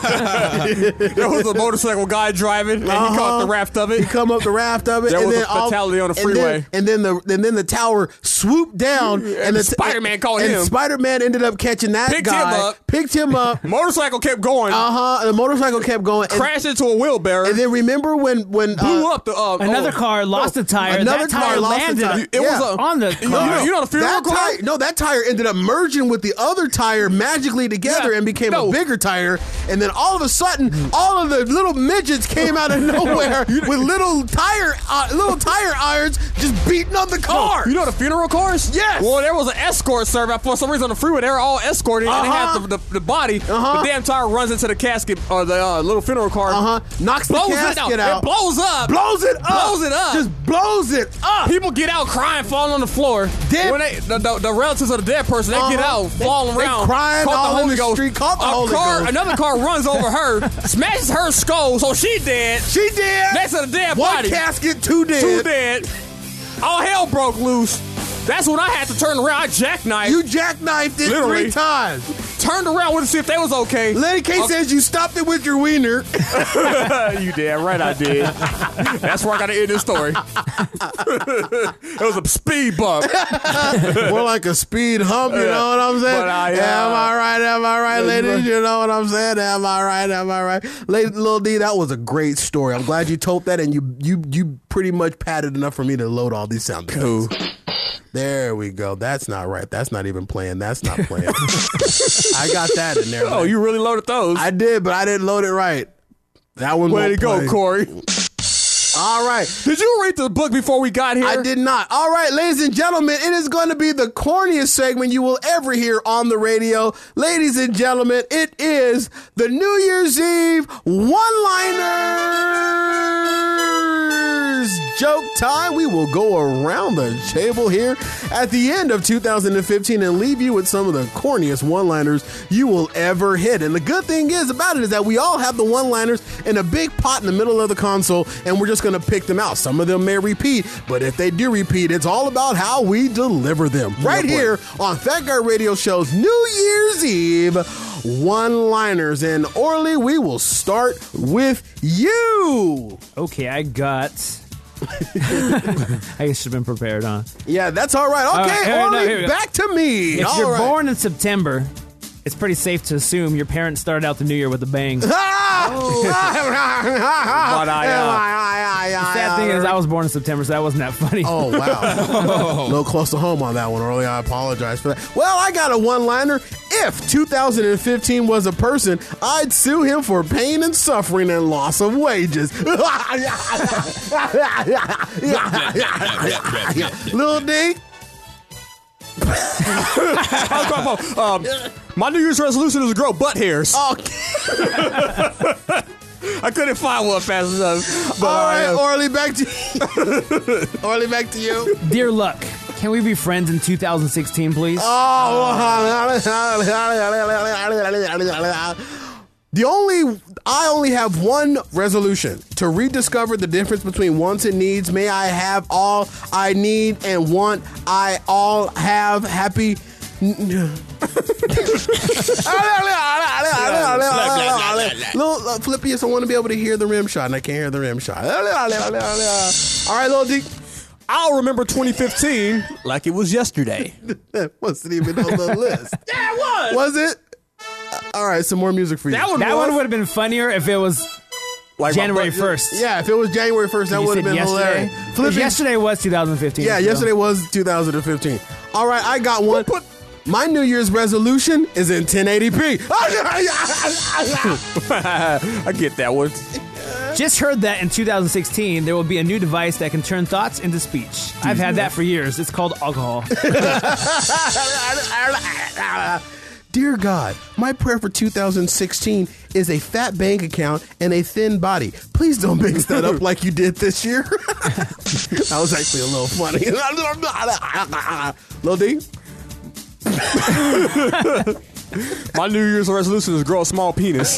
There was a motorcycle guy driving, and Uh-huh. he caught the raft of it. He come up the raft of it. There and was then a fatality all, on the and then- freeway. And then, the and then the tower swooped down, and, the Spider-Man caught and him. Spider-Man ended up catching that Picked guy. him up. Picked him up. Motorcycle kept going. Uh huh. The motorcycle kept going. And, crashed into a wheelbarrow. and then remember when when blew uh, up the uh, Another oh, car lost no, a tire. another that car tire lost a landed tire. It was Yeah. a, on the You car. know, you know the funeral that car? tire, no, that tire ended up merging with the other tire magically together Yeah, and became no. a bigger tire. And then all of a sudden, all of the little midgets came out of nowhere with little tire, uh, little tire irons just beating on the car. You know the funeral cars? Yes. Well, there was an escort service. For some reason on the freeway, they were all escorted, and they Uh-huh. had the, the, the body. Uh-huh. The damn tire runs into the casket or the uh, little funeral car. Uh huh. Knocks the Blows it casket out. out. It blows up. Blows it up. Blows it up. Just blows it up. People get out crying, falling on the floor. Dead- When they, the, the, the relatives of the dead person, they get Uh-huh. out, falling They- they around, crying caught all the in Holy the Ghost. street, caught the A Holy car, Ghost. Another car runs over her, smashes her skull, so she dead. She did. Next to the dead One body. casket, two dead. Two dead. All hell broke loose. That's when I had to turn around. I jackknifed. You jackknifed it Literally. three times. Turned around with to see if they was okay. Lady K Okay. says you stopped it with your wiener. You damn right I did. That's where I got to end this story. It was a speed bump. More like a speed hump, you know what I'm saying? But I, uh, am I right? Am I right, yeah, ladies? you You know what I'm saying? Am I right? Am I right? Lady, Lil D, that was a great story. I'm glad you told that, and you you you pretty much padded enough for me to load all these sound effects. Cool. There we go. That's not right. That's not even playing. That's not playing. I got that in there. Oh, man. you really loaded those? I did, but I didn't load it right. That one. Way won't to go, play. Corey. All right. Did you read the book before we got here? I did not. All right, ladies and gentlemen, it is going to be the corniest segment you will ever hear on the radio. Ladies and gentlemen, it is the New Year's Eve one-liners. joke time. We will go around the table here at the end of two thousand fifteen and leave you with some of the corniest one-liners you will ever hit. And the good thing is about it is that we all have the one-liners in a big pot in the middle of the console, and we're just going to pick them out. Some of them may repeat, but if they do repeat, it's all about how we deliver them. Right here on Fat Guy Radio Show's New Year's Eve one-liners. And Orly, we will start with you. Okay, I got. I should have been prepared, huh? Yeah, that's all right. Okay, uh, Orly, no, back to me. If all you're right. born in September, it's pretty safe to assume your parents started out the new year with a bang. but I, uh, the sad thing is, I was born in September, so that wasn't that funny. Oh, wow. A little close to home on that one, Orly. I apologize for that. Well, I got a one-liner. If two thousand fifteen was a person, I'd sue him for pain and suffering and loss of wages. Little D. um, my New Year's resolution is to grow butt hairs. Oh. I couldn't find one fast enough. But All right, uh, Orly, back to you. Orly, back to you. Dear Luck, can we be friends in two thousand sixteen, please? Oh, the only I only have one resolution: to rediscover the difference between wants and needs. May I have all I need and want I all have. Happy. Little uh, Flippiest, I want to be able to hear the rim shot, and I can't hear the rim shot. All right, little D. I'll remember twenty fifteen like it was yesterday. That wasn't even on the list. Yeah, it was. Was it? All right, some more music for you. That one, that one would have been funnier if it was Like January my- first. Yeah, if it was January first, that You would have said been yesterday? hilarious. 'Cause Flippy- yesterday was two thousand fifteen. Yeah, so. yesterday was two thousand fifteen. All right, I got one. My New Year's resolution is in ten eighty p. I get that one. Just heard that in two thousand sixteen, there will be a new device that can turn thoughts into speech. I've had that for years. It's called alcohol. Dear God, my prayer for two thousand sixteen is a fat bank account and a thin body. Please don't mix that up like you did this year. That was actually a little funny. Lil D? My New Year's resolution is to grow a small penis.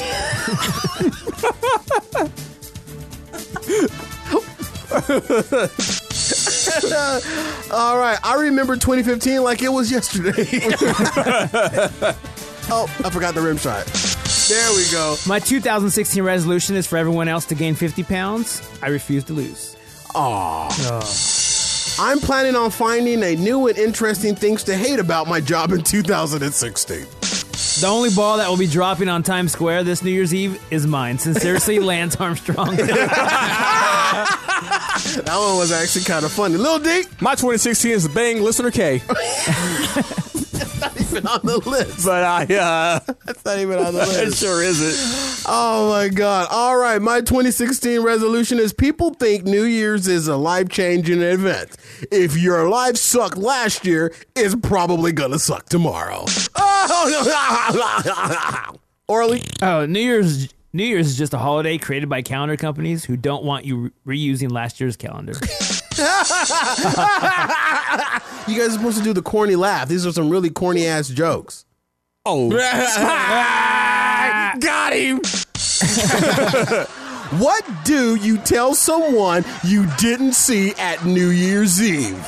All right, I remember twenty fifteen like it was yesterday. Oh, I forgot the rim shot. There we go. My two thousand sixteen resolution is for everyone else to gain fifty pounds. I refuse to lose. Aw. I'm planning on finding a new and interesting things to hate about my job in two thousand sixteen. The only ball that will be dropping on Times Square this New Year's Eve is mine. Sincerely, Lance Armstrong. That one was actually kind of funny. Lil D? My twenty sixteen is the Bang Listener K. It's not even on the list. But I, uh... That's not even on the list. It sure isn't. Oh, my God. All right, my twenty sixteen resolution is people think New Year's is a life-changing event. If your life sucked last year, it's probably gonna suck tomorrow. Oh, Orly? Oh, New Year's New Year's is just a holiday created by calendar companies who don't want you re- reusing last year's calendar. You guys are supposed to do the corny laugh. These are some really corny ass jokes. Oh. Got him. What do you tell someone you didn't see at New Year's Eve?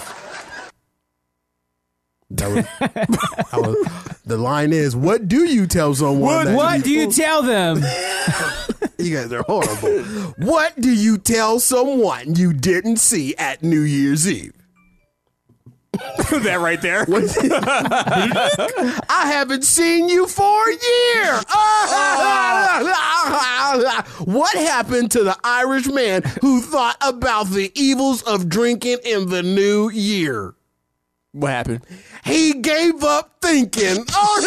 That was, that was, the line is, what do you tell someone? What, that what do you tell them? You guys are horrible. What do you tell someone you didn't see at New Year's Eve? That right there. I haven't seen you for a year. What happened to the Irish man who thought about the evils of drinking in the new year? What happened? He gave up thinking.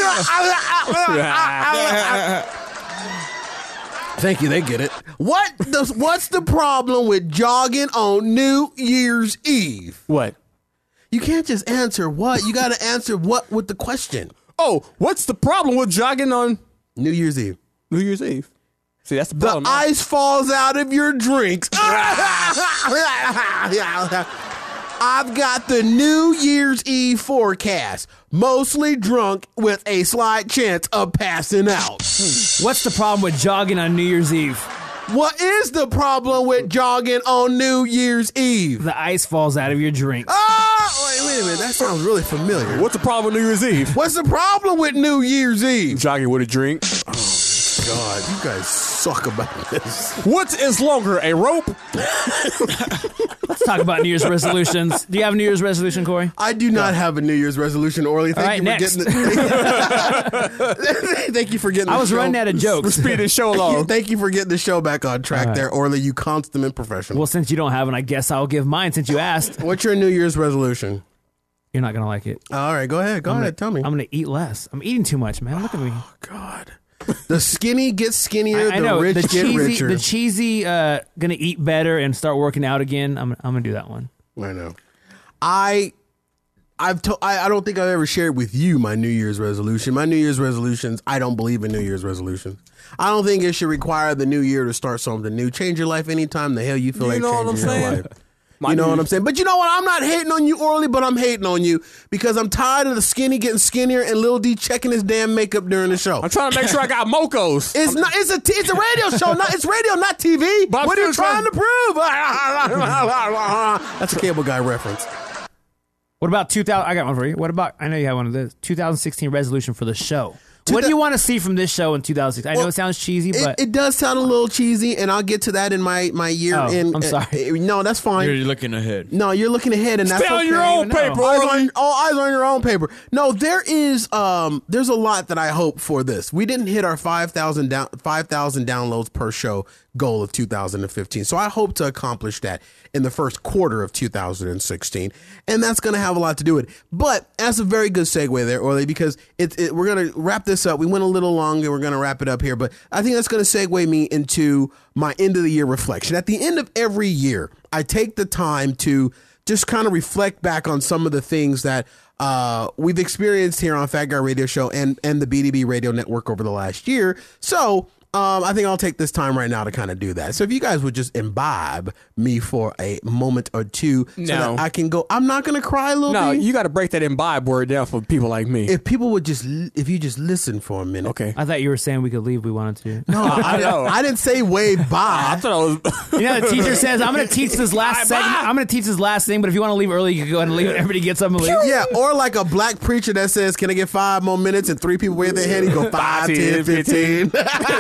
Thank you, they get it. What does what's the problem with jogging on New Year's Eve? What? You can't just answer what. You got to answer what with the question. Oh, what's the problem with jogging on New Year's Eve? New Year's Eve. See, that's the The problem. ice falls out of your drinks. I've got the New Year's Eve forecast. Mostly drunk with a slight chance of passing out. What's the problem with jogging on New Year's Eve? What is the problem with jogging on New Year's Eve? The ice falls out of your drink. Oh, wait, wait a minute. That sounds really familiar. What's the problem with New Year's Eve? What's the problem with New Year's Eve? Jogging with a drink. God, you guys suck about this. What is longer, a rope? Let's talk about New Year's resolutions. Do you have a New Year's resolution, Corey? I do not have a New Year's resolution, Orly. Thank All right, you for next. getting the, Thank you for getting the I was show. running out of jokes. We're speeding the show along. Thank you for getting the show back on track All right. there, Orly. You consummate professional. Well, since you don't have one, I guess I'll give mine since you asked. What's your New Year's resolution? You're not going to like it. All right, go ahead. Go I'm ahead. Gonna, Tell me. I'm going to eat less. I'm eating too much, man. Look at me. Oh, God. The skinny get skinnier, I, I the know. rich the get cheesy, richer. The cheesy, uh, going to eat better and start working out again. I'm, I'm going to do that one. I know. I I've to, I, I don't think I've ever shared with you my New Year's resolution. My New Year's resolutions, I don't believe in New Year's resolutions. I don't think it should require the new year to start something new. Change your life anytime the hell you feel You like know what changing I'm your saying? life. My you know New what I'm Year's- saying? But you know what? I'm not hating on you, Orly, but I'm hating on you because I'm tired of the skinny getting skinnier and Lil D checking his damn makeup during the show. I'm trying to make sure I got mocos. It's not. It's a. T- it's a radio show. Not. It's radio, not T V. But I'm What are you still trying trying- to prove? That's a Cable Guy reference. What about two thousand? I got one for you. What about, I know you have one of those, two thousand sixteen resolution for the show. Two What thou- do you want to see from this show in two thousand sixteen? I know Well, it sounds cheesy, It, but it does sound a little cheesy, and I'll get to that in my my year. Oh, in, I'm sorry. uh, no, that's fine. You're looking ahead. No, you're looking ahead, and that's Stay on okay. your own No. paper, Eyes Orly. on, all eyes on your own paper. No, there is um, there's a lot that I hope for this. We didn't hit our five thousand down five thousand downloads per show goal of two thousand fifteen, so I hope to accomplish that in the first quarter of two thousand sixteen, and that's going to have a lot to do with it. But that's a very good segue there, Orly, because it, it, we're going to wrap this up. We went a little long, and we're going to wrap it up here, but I think that's going to segue me into my end of the year reflection. At the end of every year, I take the time to just kind of reflect back on some of the things that uh, we've experienced here on Fat Guy Radio Show and, and the B D B Radio Network over the last year. So um, I think I'll take this time right now to kind of do that. So if you guys would just imbibe me for a moment or two so No. that I can go, I'm not going to cry, Lil No, B. you got to break that imbibe word down for people like me. If people would just, li- if you just listen for a minute. Okay. I thought you were saying we could leave. We wanted to. No, I, know. I didn't say wave I by. thought I was. You know, the teacher says, I'm going to teach this last Bye, segment. bye. I'm going to teach this last thing, but if you want to leave early, you can go ahead and leave it. Everybody gets up and leave. Yeah, or like a black preacher that says, "Can I get five more minutes?" and three people wave their hand. He go five, ten, fifteen.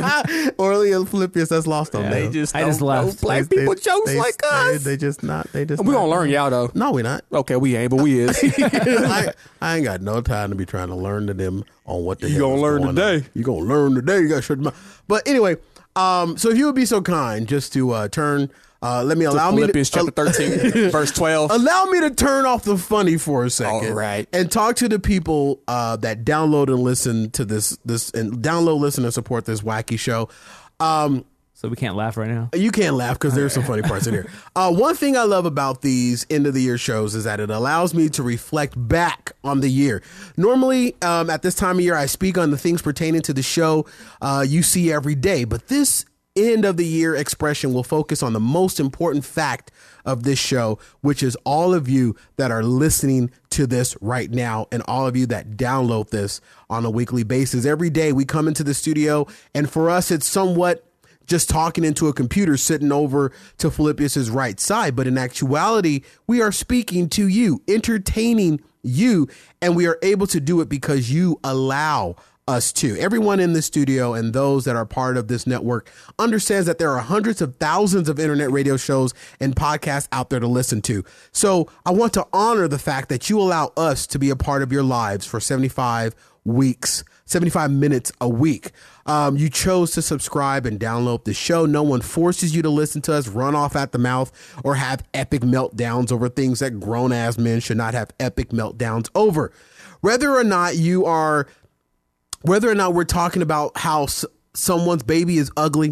Orly and Philippians, that's lost on They them. just I just don't know left. black They- people they- jokes they- like they- us. They just not. They just. we not- gonna learn y'all though. No, we not. Okay, we ain't, but we is. I, I ain't got no time to be trying to learn to them on what the You hell gonna is learn going today. on. You gonna learn today. You gotta shut your mouth. But anyway, um, so if you would be so kind, just to uh, turn, uh, let me allow me Philippians to, chapter thirteen, verse twelve. Allow me to turn off the funny for a second. All right. And talk to the people uh, that download and listen to this this and download, listen, and support this wacky show. Um, So we can't laugh right now. you can't laugh because there's some funny parts in here. Uh, one thing I love about these end of the year shows is that it allows me to reflect back on the year. Normally, um, at this time of year, I speak on the things pertaining to the show uh, you see every day. But this end of the year expression will focus on the most important fact of this show, which is all of you that are listening to this right now and all of you that download this on a weekly basis. Every day we come into the studio, and for us, it's somewhat just talking into a computer sitting over to Philippius' right side. But in actuality, we are speaking to you, entertaining you, and we are able to do it because you allow us to. Everyone in the studio and those that are part of this network understands that there are hundreds of thousands of internet radio shows and podcasts out there to listen to. So I want to honor the fact that you allow us to be a part of your lives for seventy-five weeks, seventy-five minutes a week. Um, you chose to subscribe and download the show. No one forces you to listen to us, run off at the mouth, or have epic meltdowns over things that grown ass men should not have epic meltdowns over. Whether or not you are, whether or not we're talking about how s- someone's baby is ugly,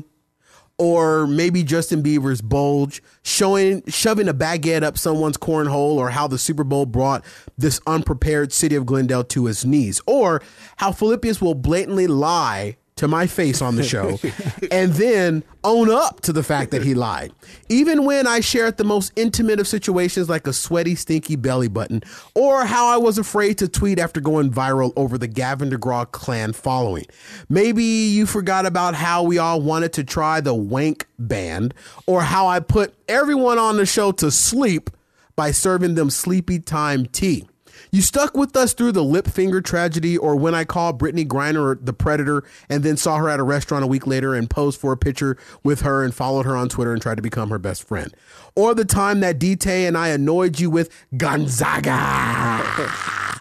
or maybe Justin Bieber's bulge, showing shoving a baguette up someone's cornhole, or how the Super Bowl brought this unprepared city of Glendale to its knees, or how Philippius will blatantly lie to my face on the show and then own up to the fact that he lied. Even when I shared the most intimate of situations like a sweaty, stinky belly button, or how I was afraid to tweet after going viral over the Gavin DeGraw clan following. Maybe you forgot about how we all wanted to try the wank band, or how I put everyone on the show to sleep by serving them sleepy time tea. You stuck with us through the lip finger tragedy, or when I called Brittany Griner the Predator and then saw her at a restaurant a week later and posed for a picture with her and followed her on Twitter and tried to become her best friend. Or the time that D T and I annoyed you with Gonzaga.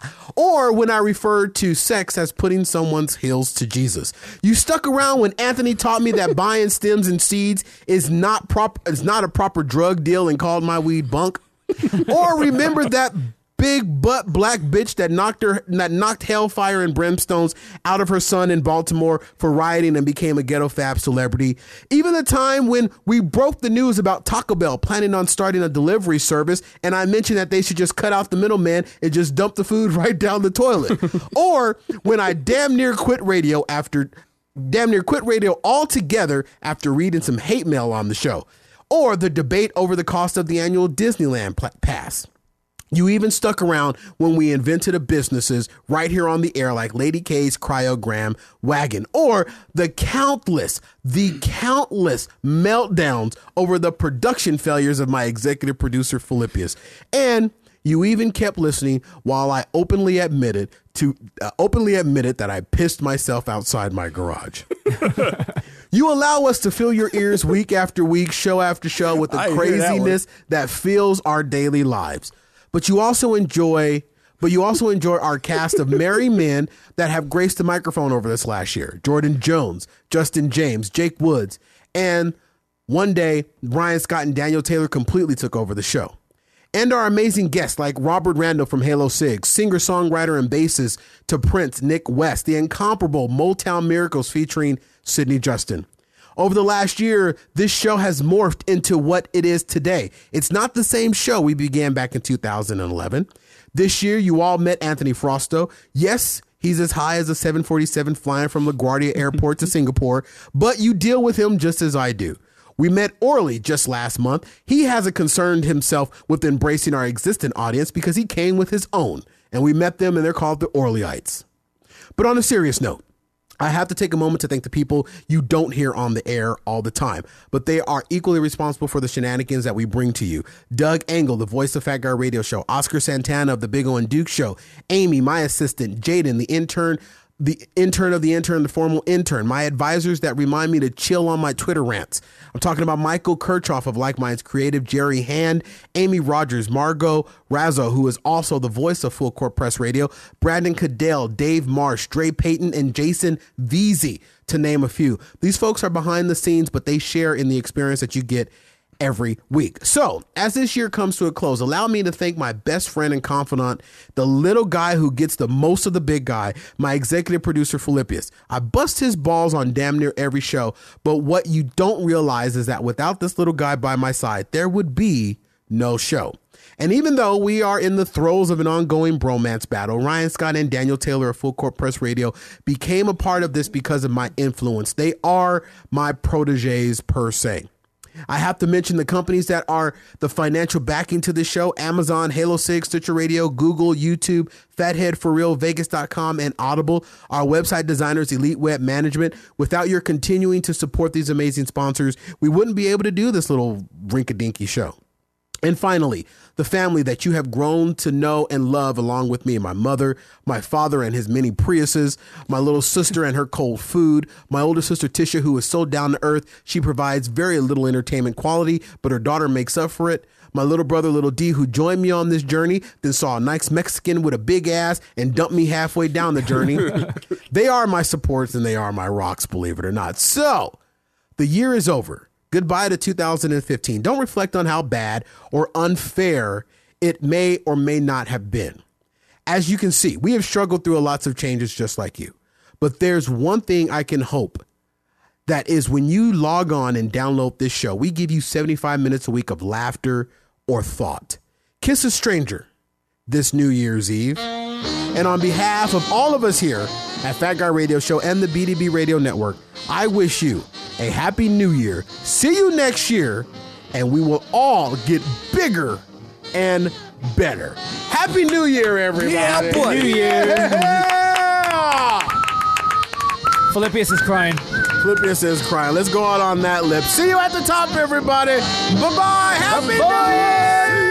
Or when I referred to sex as putting someone's heels to Jesus. You stuck around when Anthony taught me that buying stems and seeds is not prop is not a proper drug deal and called my weed bunk. Or remember that big butt black bitch that knocked her that knocked hellfire and brimstones out of her son in Baltimore for rioting and became a ghetto fab celebrity. Even the time when we broke the news about Taco Bell planning on starting a delivery service, and I mentioned that they should just cut out the middleman and just dump the food right down the toilet. Or when I damn near quit radio after damn near quit radio altogether after reading some hate mail on the show. Or the debate over the cost of the annual Disneyland pl- pass. You even stuck around when we invented a businesses right here on the air like Lady K's Cryogram Wagon, or the countless, the countless meltdowns over the production failures of my executive producer, Philippius. And you even kept listening while I openly admitted to uh, openly admitted that I pissed myself outside my garage. You allow us to fill your ears week after week, show after show with the craziness that, that fills our daily lives. But you also enjoy, but you also enjoy our cast of merry men that have graced the microphone over this last year. Jordan Jones, Justin James, Jake Woods, and one day Brian Scott and Daniel Taylor completely took over the show. And our amazing guests like Robert Randall from Halo six, singer-songwriter and bassist to Prince, Nick West, the incomparable Motown Miracles featuring Sidney Justin. Over the last year, this show has morphed into what it is today. It's not the same show we began back in two thousand eleven. This year, you all met Anthony Frosto. Yes, he's as high as a seven forty-seven flying from LaGuardia Airport to Singapore, but you deal with him just as I do. We met Orly just last month. He hasn't concerned himself with embracing our existing audience because he came with his own, and we met them and they're called the Orlyites. But on a serious note, I have to take a moment to thank the people you don't hear on the air all the time, but they are equally responsible for the shenanigans that we bring to you. Doug Engel, the voice of Fat Guy Radio Show, Oscar Santana of the Big O and Duke Show, Amy, my assistant, Jaden, the intern, the intern of the intern, the formal intern, my advisors that remind me to chill on my Twitter rants. I'm talking about Michael Kirchhoff of Like Minds Creative, Jerry Hand, Amy Rogers, Margot Razzo, who is also the voice of Full Court Press Radio, Brandon Cadell, Dave Marsh, Dre Payton, and Jason Veazey, to name a few. These folks are behind the scenes, but they share in the experience that you get every week. So, as this year comes to a close, allow me to thank my best friend and confidant, the little guy who gets the most of the big guy, my executive producer, Philippius. I bust his balls on damn near every show, but what you don't realize is that without this little guy by my side, there would be no show. And even though we are in the throes of an ongoing bromance battle, Ryan Scott and Daniel Taylor of Full Court Press Radio became a part of this because of my influence. They are my proteges per se. I have to mention the companies that are the financial backing to this show: Amazon, Halo six, Stitcher Radio, Google, YouTube, Fathead for Real, Vegas dot com, and Audible. Our website designers, Elite Web Management. Without your continuing to support these amazing sponsors, we wouldn't be able to do this little rink-a-dinky show. And finally, the family that you have grown to know and love along with me, my mother, my father and his many Priuses, my little sister and her cold food, my older sister Tisha, who is so down to earth, she provides very little entertainment quality, but her daughter makes up for it. My little brother, little D, who joined me on this journey, then saw a nice Mexican with a big ass and dumped me halfway down the journey. They are my supports and they are my rocks, believe it or not. So, the year is over. Goodbye to two thousand fifteen. Don't reflect on how bad or unfair it may or may not have been. As you can see, we have struggled through lots of changes just like you. But there's one thing I can hope. That is, when you log on and download this show, we give you seventy-five minutes a week of laughter or thought. Kiss a stranger this New Year's Eve. And on behalf of all of us here at Fat Guy Radio Show and the B D B Radio Network, I wish you a happy new year. See you next year, and we will all get bigger and better. Happy New Year, everybody. Yeah, boy. New Year. Yeah. Philippius is crying. Philippius is crying. Let's go out on that lip. See you at the top, everybody. Bye-bye. Happy New Year.